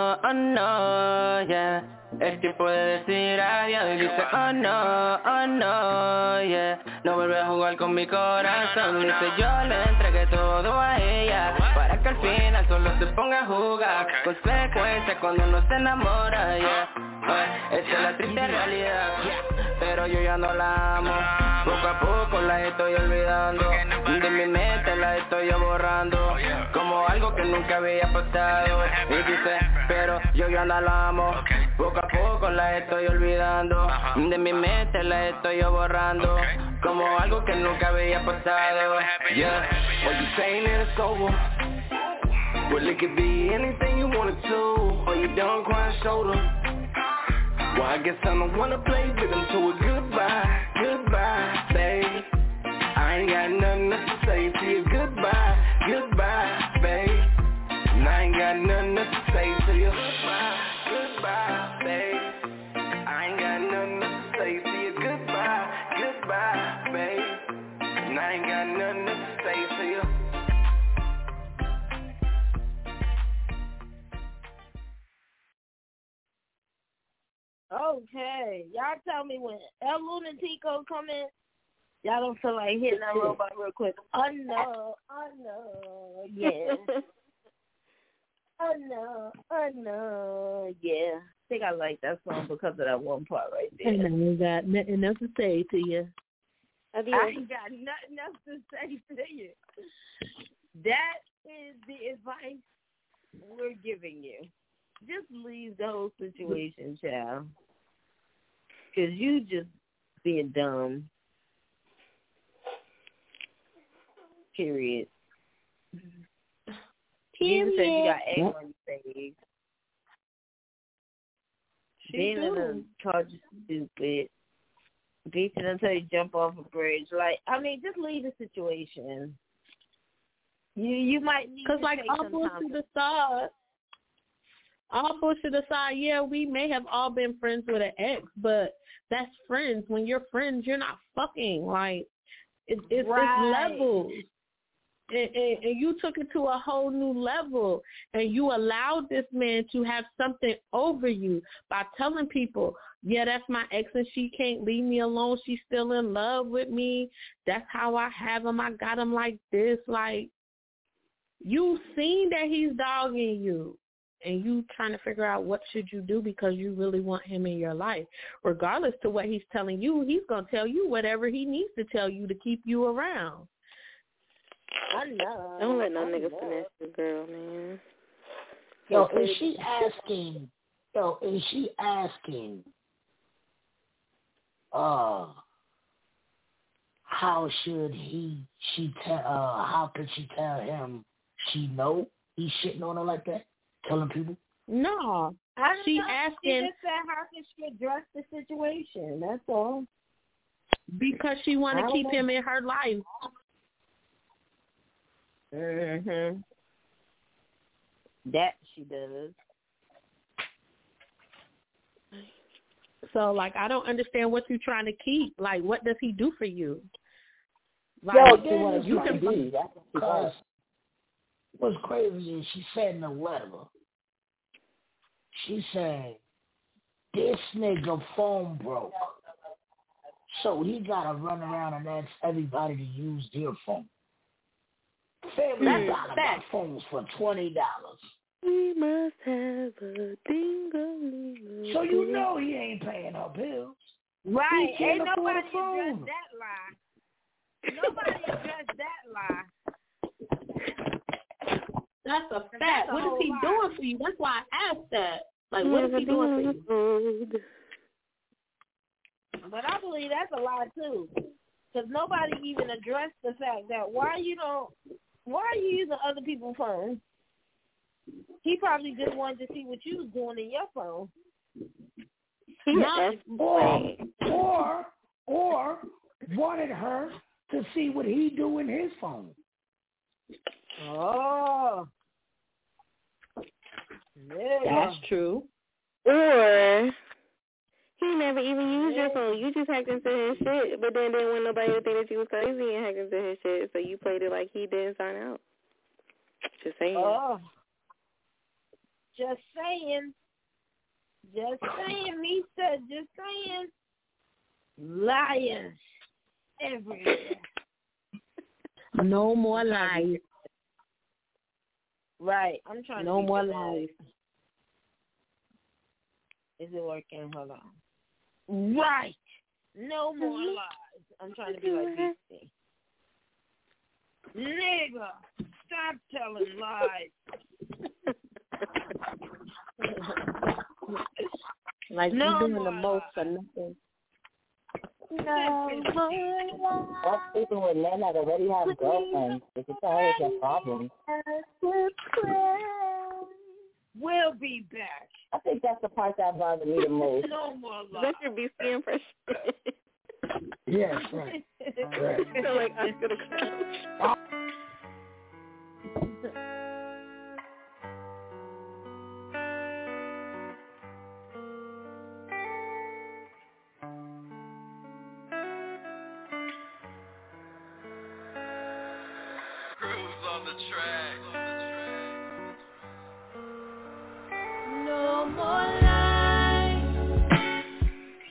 no, yeah. Es tiempo de decir adiós. Y dice, oh no, yeah. No vuelve a jugar con mi corazón. Dice, yo le entregué todo a ella, para que al final solo se ponga a jugar. Consecuencia cuando uno se enamora, yeah. Esa es la triste realidad, pero yo ya no la amo. Poco a poco la estoy olvidando, de mi mente la estoy borrando, como algo que nunca había pasado. Y dice, pero yo ya no la amo. Poco a poco la estoy olvidando, de mi mente la estoy borrando, como algo que nunca había pasado. Yeah, are you saying that it's over? Well, it could be anything you wanna do, or you done crying shoulder. Well, I guess I don't wanna play victim to a goodbye, babe. I ain't got nothing else to say to you, goodbye, babe. And I ain't got nothing else to say to you, goodbye, babe. Y'all tell me when El Lunatico come in, y'all don't feel like hitting that robot real quick. I know, yeah. I know, yeah. I think I like that song because of that one part right there. And I ain't got nothing else to say to you. I ain't got nothing else to say to you. That is the advice we're giving you. Just leave the whole situation, child. Because you just being dumb. Period. Jesus said you got egg on your face. Being called you stupid. Beating until you jump off a bridge. Like, I mean, just leave the situation. You might need to take some time. All bullshit aside, yeah, we may have all been friends with an ex, but that's friends. When you're friends, you're not fucking. Like, it's levels. And you took it to a whole new level, and you allowed this man to have something over you by telling people, yeah, that's my ex and she can't leave me alone. She's still in love with me. That's how I have him. I got him like this. Like, you've seen that he's dogging you, and you trying to figure out what should you do because you really want him in your life. Regardless to what he's telling you, he's going to tell you whatever he needs to tell you to keep you around. I know. Don't let no nigga finesse the girl, man. Is she asking, how should how could she tell him she know he's shitting on her like that? Telling people? No. She asking. She just said how can she address the situation. That's all. Because she want to keep him in her life. Mhm. That she does. So, like, I don't understand what you're trying to keep. Like, what does he do for you? Like, you can do that. Because what's crazy is she said in the letter, she said, this nigga phone broke. So he got to run around and ask everybody to use their phone. Family Dollar got phones for $20. We must have a ding-a-ling-a. So you know he ain't paying her bills. Right. Ain't nobody addressed that lie. Nobody addressed that lie. That's a fact. What is he doing for you? That's why I asked that. Like, what is he doing for you? But I believe that's a lie, too. Because nobody even addressed the fact that why are you using other people's phones? He probably just wanted to see what you was doing in your phone. Or wanted her to see what he do in his phone. Oh. Yeah. That's true. Or he never even used your phone. You just hacked into his shit, but then didn't want nobody to think that you was crazy and hacked into his shit, so you played it like he didn't sign out. Just saying. Oh. Just saying. Me said, just saying. Liars everywhere. No more lies. Right. I'm trying to. No more lies. Is it working? Hold on. Right. No more lies. I'm trying to be like BC. Nigga, stop telling lies. Like you're doing the most for nothing. No. Most people with men that already have girlfriends, they can tell us their problems. We'll be back. I think that's the part that bothers me the most. No more lies. That's your BC impression. Yes, right. Right. I feel like I'm gonna cry. On the track. No more lies between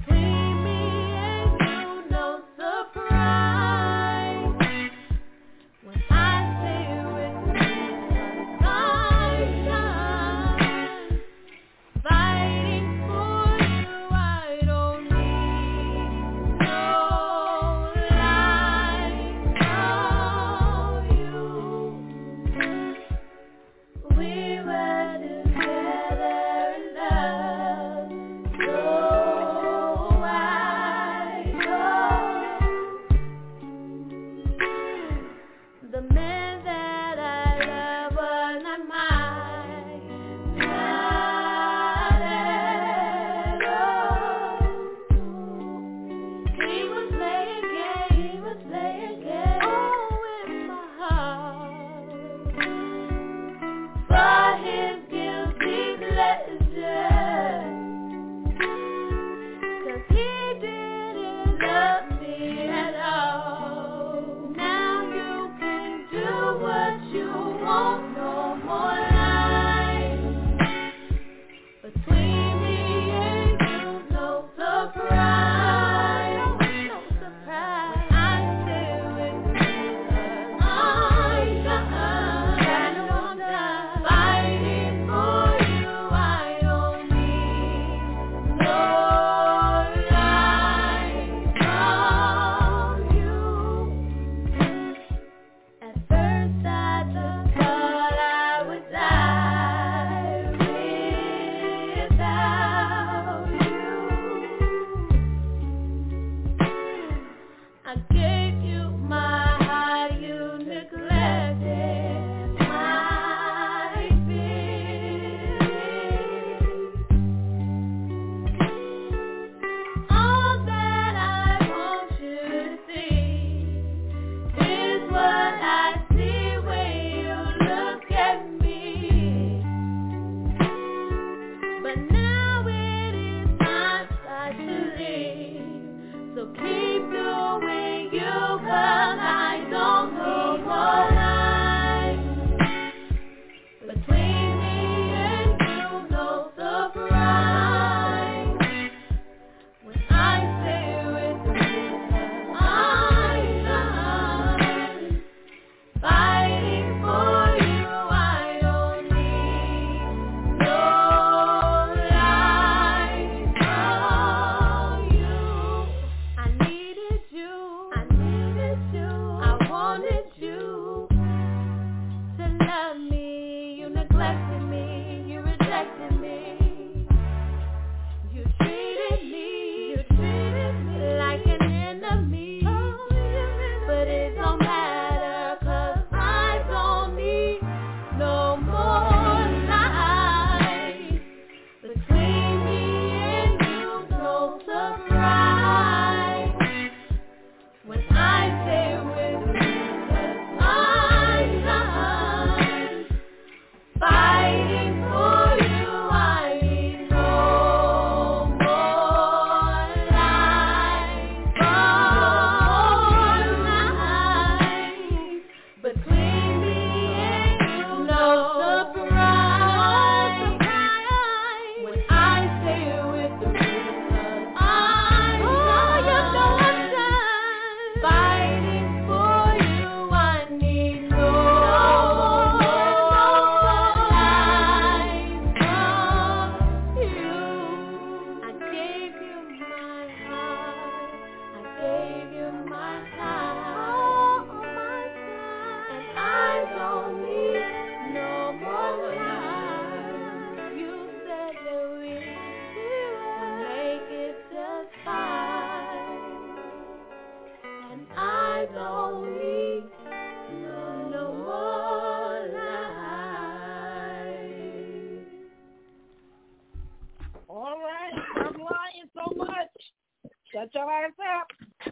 Shut your ass up.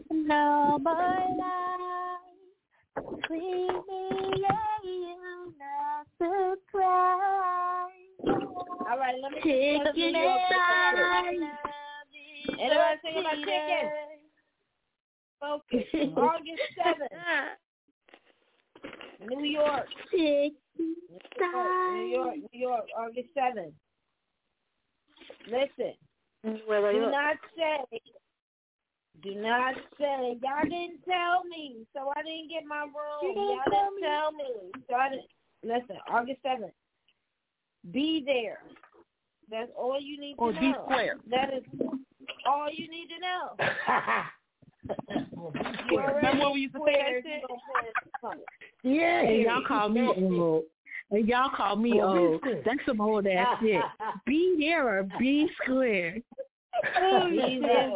No more lies. Leave me, you not surprise. All right, let me take it back. Anybody sing about chicken? Focus. August 7th. New York. New York, August 7th. Listen, Do not say. Y'all didn't tell me, so I didn't get my room. Y'all didn't tell me, so I didn't. Listen, August 7th. Be there. That's all you need to know. Be square. That is all you need to know. Remember when we used to say that shit? Yeah. And y'all call me old. That's some old ass shit. Be there or be square. Be there.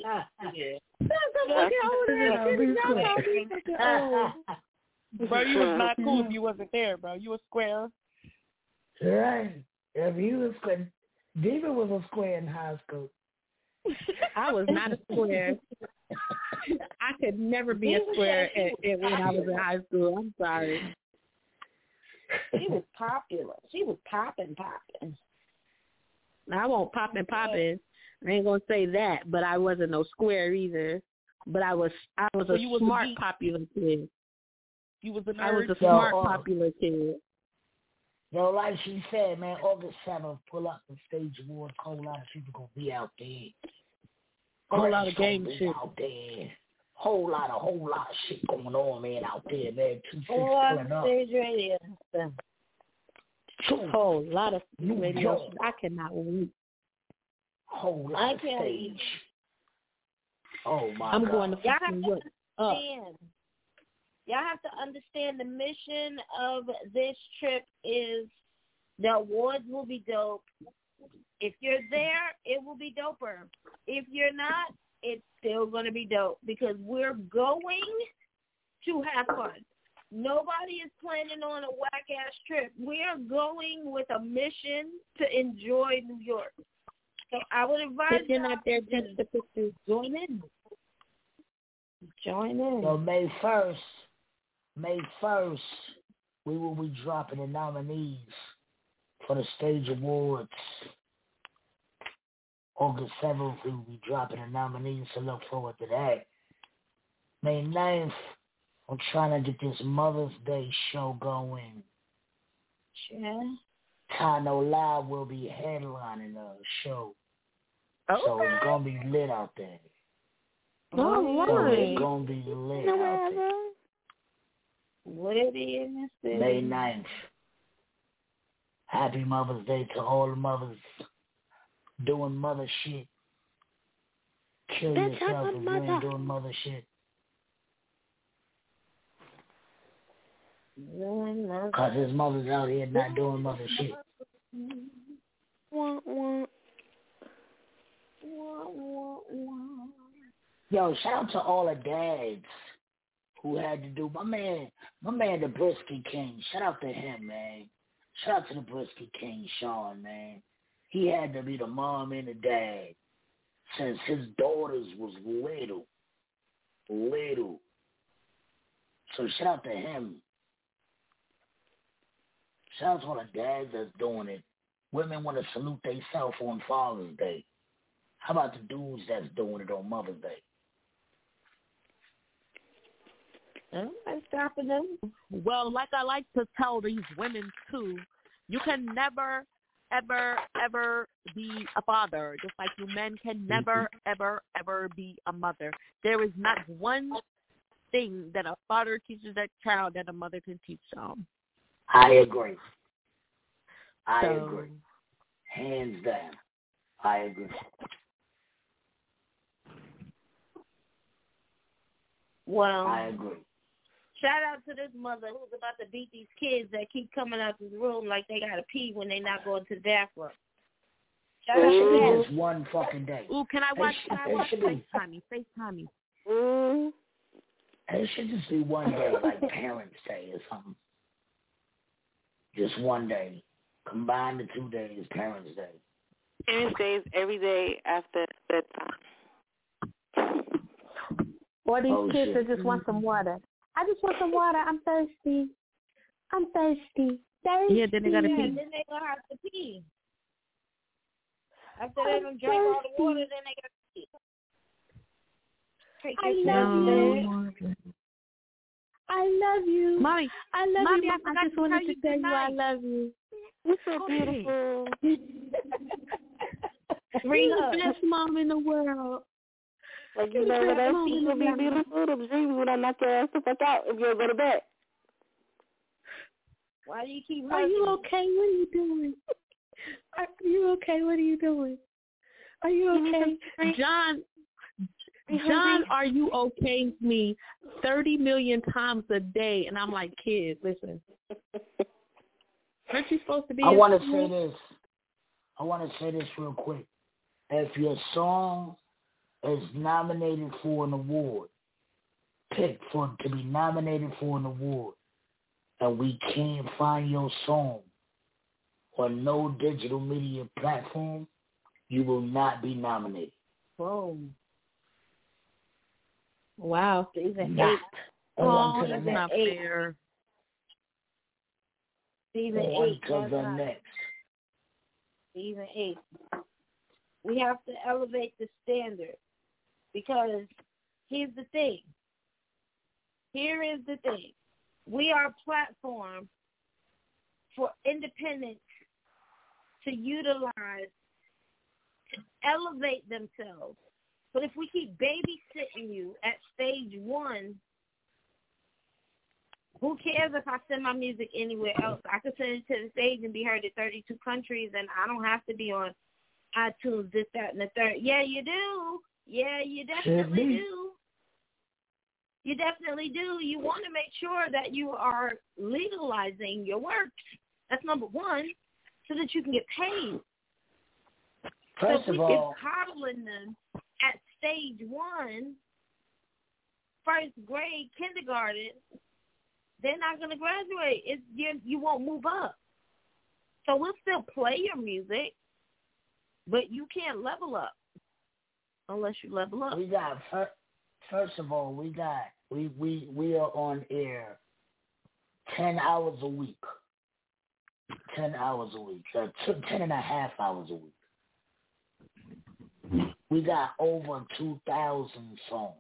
Bro, you was not cool if you wasn't there, bro. You was square. Right. If you was square, David was a square in high school. I was not a square. I could never be a square when I was in high school. I'm sorry. She was popular. She was popping. I won't popping. I ain't gonna say that, but I wasn't no square either. But I was a smart, popular kid. You was a nerd. I was a smart, popular kid. Yo, like she said, man, August 7th, pull up the Stage Awards. Whole lot of people gonna be out there. Whole lot of game shit out there. Whole lot of shit going on, man, out there, man. 2-6 pulling up. Stage radio. Whole lot of radio. I cannot wait. Whole lot of stage. Oh my I'm God. going to fucking look up. Y'all have to understand the mission of this trip is the awards will be dope. If you're there, it will be doper. If you're not, it's still going to be dope because we're going to have fun. Nobody is planning on a whack-ass trip. We're going with a mission to enjoy New York. So I would advise if you're not there, just to join in. Join in. So May 1st, we will be dropping the nominees for the Stage Awards. August 7th, we will be dropping the nominees, so look forward to that. May 9th, I'm trying to get this Mother's Day show going. Yeah. Tano Live will be headlining the show. Okay. So it's going to be lit out there. All right. So it's going to be lit out there. May 9th. Happy Mother's Day to all the mothers doing mother shit. Kill yourself if you ain't doing mother shit. Because there's mothers out here not doing mother shit. Yo, shout out to all the dads who had to do my man the Brisket King. Shout out to him, man. Shout out to the Brisket King, Sean, man. He had to be the mom and the dad since his daughters was little. So shout out to him. Shout out to all the dads that's doing it. Women want to salute themselves on Father's Day. How about the dudes that's doing it on Mother's Day? I'm stopping them. Well, like I like to tell these women too, you can never, ever, ever be a father, just like you men can never, ever, ever be a mother. There is not one thing that a father teaches their child that a mother can teach them. I agree. I agree. Hands down. I agree. Well, I agree. Shout out to this mother who's about to beat these kids that keep coming out this room like they got to pee when they not going to the bathroom. Shout out to that. Just one fucking day. Ooh, can I watch FaceTime me? It should just be one day, like Parents' Day or something. Just one day. Combine the 2 days, Parents' Day. Parents' Day is every day after bedtime. Or these kids that just want some water. I just want some water. I'm thirsty. Yeah, then they gotta pee. And then they gonna have to pee. After they done drink all the water, then they gotta pee. I love you. Mommy, I love Mommy, you. I just wanted to tell you I love you. You're so beautiful. Free You're her. the best mom in the world. Like you never that feet will be beautiful. Them dreams when I knock your ass the fuck out if you don't go to bed. Why do you keep Are you okay? What are you doing? Are you okay? What are you doing? Are you okay? John, are you okay? Me 30 million times a day. And I'm like, kid, listen. Aren't you supposed to be I want to say this real quick. If your song is nominated for an award, picked to be nominated for an award, and we can't find your song on no digital media platform, you will not be nominated. Boom. Wow. Season 8. Oh, that's not fair. Season 8. Season 8. We have to elevate the standard because here's the thing. Here is the thing. We are a platform for independents to utilize, to elevate themselves. But if we keep babysitting you at stage 1, who cares if I send my music anywhere else? I could send it to the stage and be heard in 32 countries, and I don't have to be on iTunes, this, that, and the third. Yeah, you do. Yeah, you definitely do. You definitely do. You want to make sure that you are legalizing your works. That's number one, so that you can get paid. First of all, coddling them at stage 1, first grade, kindergarten, they're not going to graduate. You won't move up. So we'll still play your music, but you can't level up unless you level up. We got first of all, we are on air 10 hours a week. 10 hours a week. 10 and a half hours a week. We got over 2,000 songs.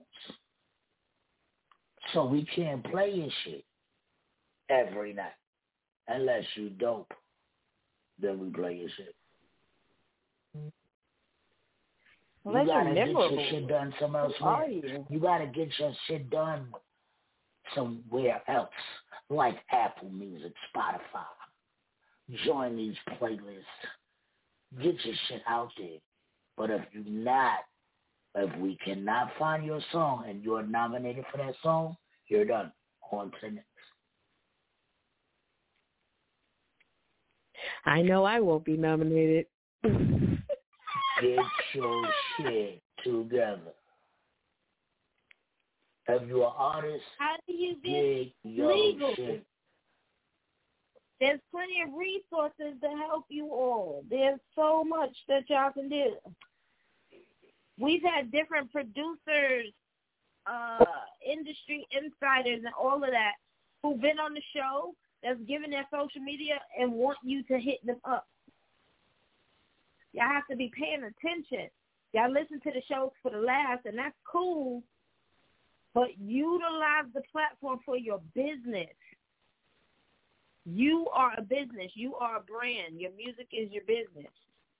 So we can't play your shit every night. Unless you dope, then we play your shit. Well, you gotta get memorable. your shit done somewhere else. You gotta get your shit done somewhere else, like Apple Music, Spotify. Join these playlists. Get your shit out there. But if we cannot find your song and you're nominated for that song, you're done. On to the next. I know I won't be nominated. Get your shit together. If you're an artist, how do you get your legal? shit. There's plenty of resources to help you all. There's so much that y'all can do. We've had different producers, industry insiders, and all of that who've been on the show that's given their social media and want you to hit them up. Y'all have to be paying attention. Y'all listen to the shows for the laughs, and that's cool, but utilize the platform for your business. You are a business. You are a brand. Your music is your business.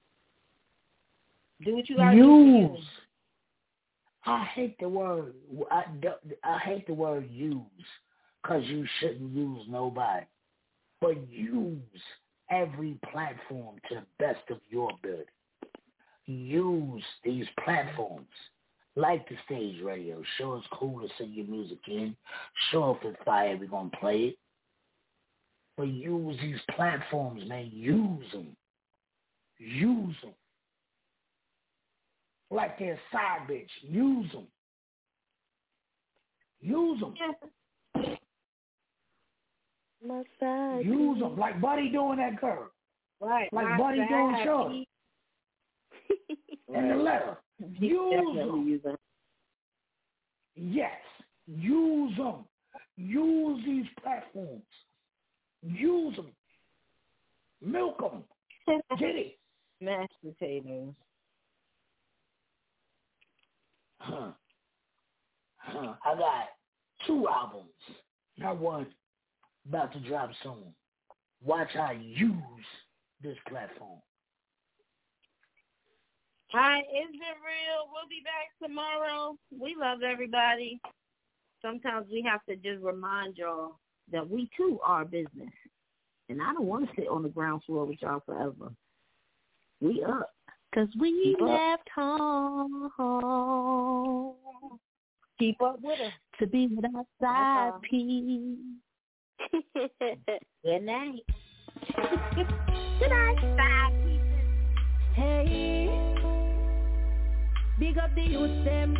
Do what you got to do. I hate the word. I hate the word use, because you shouldn't use nobody. But use every platform to the best of your ability. Use these platforms, like the stage radio. Sure, it's cool to send your music in. Sure, if it's fire, we're going to play it. But use these platforms, man. Use them. Use them. Like they're a side bitch. Use them. Use them. Use them. Like Buddy doing that girl. Right. Like Buddy doing Short. In the letter. Use them. Yes. Use them. Use these platforms. Use them. Milk them. Get it. Mashed potatoes. I got 2 albums. Not one. About to drop soon. Watch how I use this platform. Hi, is it real? We'll be back tomorrow. We love everybody. Sometimes we have to just remind y'all that we, too, are business. And I don't want to sit on the ground floor with y'all forever. We up. Because we left home. Keep up with us. To be with our side peace. Good night. Good night, side pieces. Hey, big up the youth them.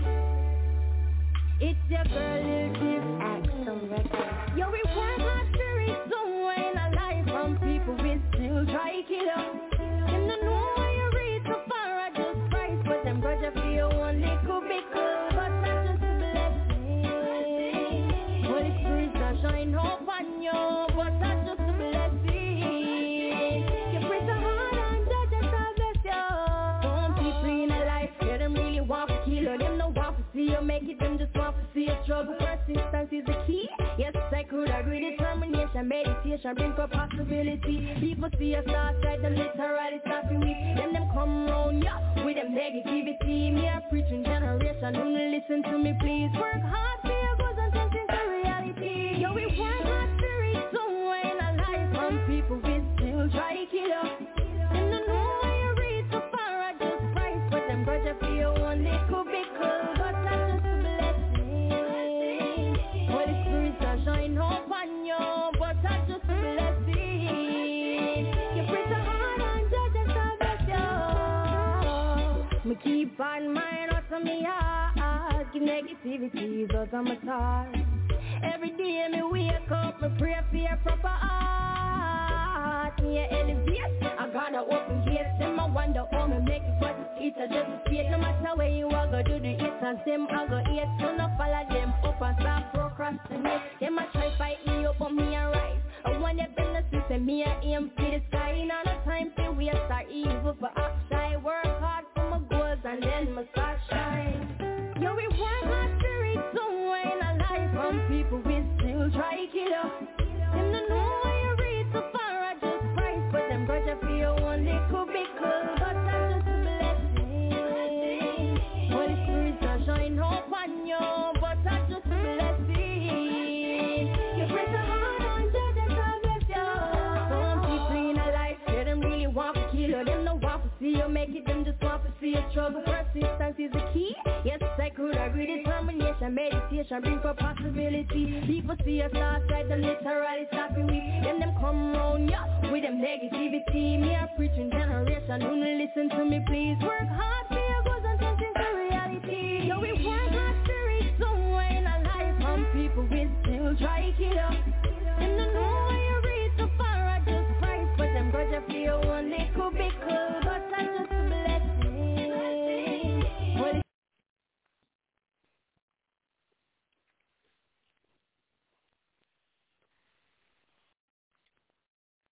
It's your girl, Lil Kim, Axel Records. Yo, we work hard to reach somewhere in our life. From people we still try to kill up. Them don't know why you reach so far at this price. But them grudge you feel one little bit cool. But that's just a blessing. Holy Spirit shall shine up on you. But that's just a blessing. You pray so hard and judge us all bless you. Some people in a life, yeah, them really want to kill you. Them no want to see you make it, them just want to see you struggle. Persistence is the key. Yes, I could agree. Determination, meditation, bring for possibility. People see us outside, them literally stopping me. Then them come round, yeah, with them negativity. Me a preaching generation, don't listen to me, please. Work hard for your goals and turn into reality. Yo, we work hard to reach somewhere in our life. Some people we still try to kill us. Them don't know why you reach so far at this price. But them grudge you feel one little bit cool. But that's just a blessing. Holy Spirit shall shine up on you. But that's just a blessing. You pray so hard and judge us all bless you. Me keep on mind what's on me heart. Give negativity out of my thoughts. Every day me wake up, me pray for your proper heart. Me a elevate, I gotta open gates. Them I wonder how me make it, but it's a just a state. No matter where you are, go do the hits and them I go eat. So no follow them up and start procrastinate. Them I try fight me up on me and rise. I want them in the system, me a aim for the sky. Not a time to waste or evil for action. Work hard for my goals and then my start shine. Yo, we work hard to reach somewhere in our life. Some people we still try to kill us. Them don't know why you reach so far at this price. But them grudge you feel one little bit cool. But that's just a blessing. Holy Spirit shall shine up on you. But that's just a blessing. You pray so hard and judge us all bless you. Some people in a life, yeah, them really want to kill you. Them don't want to see you make it, them just want to see you struggle. Persistence is the key. Yes, I could agree. Determination, meditation, bring for possibility. People see us outside, them literally stopping me. Then them come round, yeah, with them negativity. Me a preaching generation, don't listen to me, please. Work hard for your goals and turn into reality. Yo, we work hard to reach somewhere in our life. Some people we still try to kill us.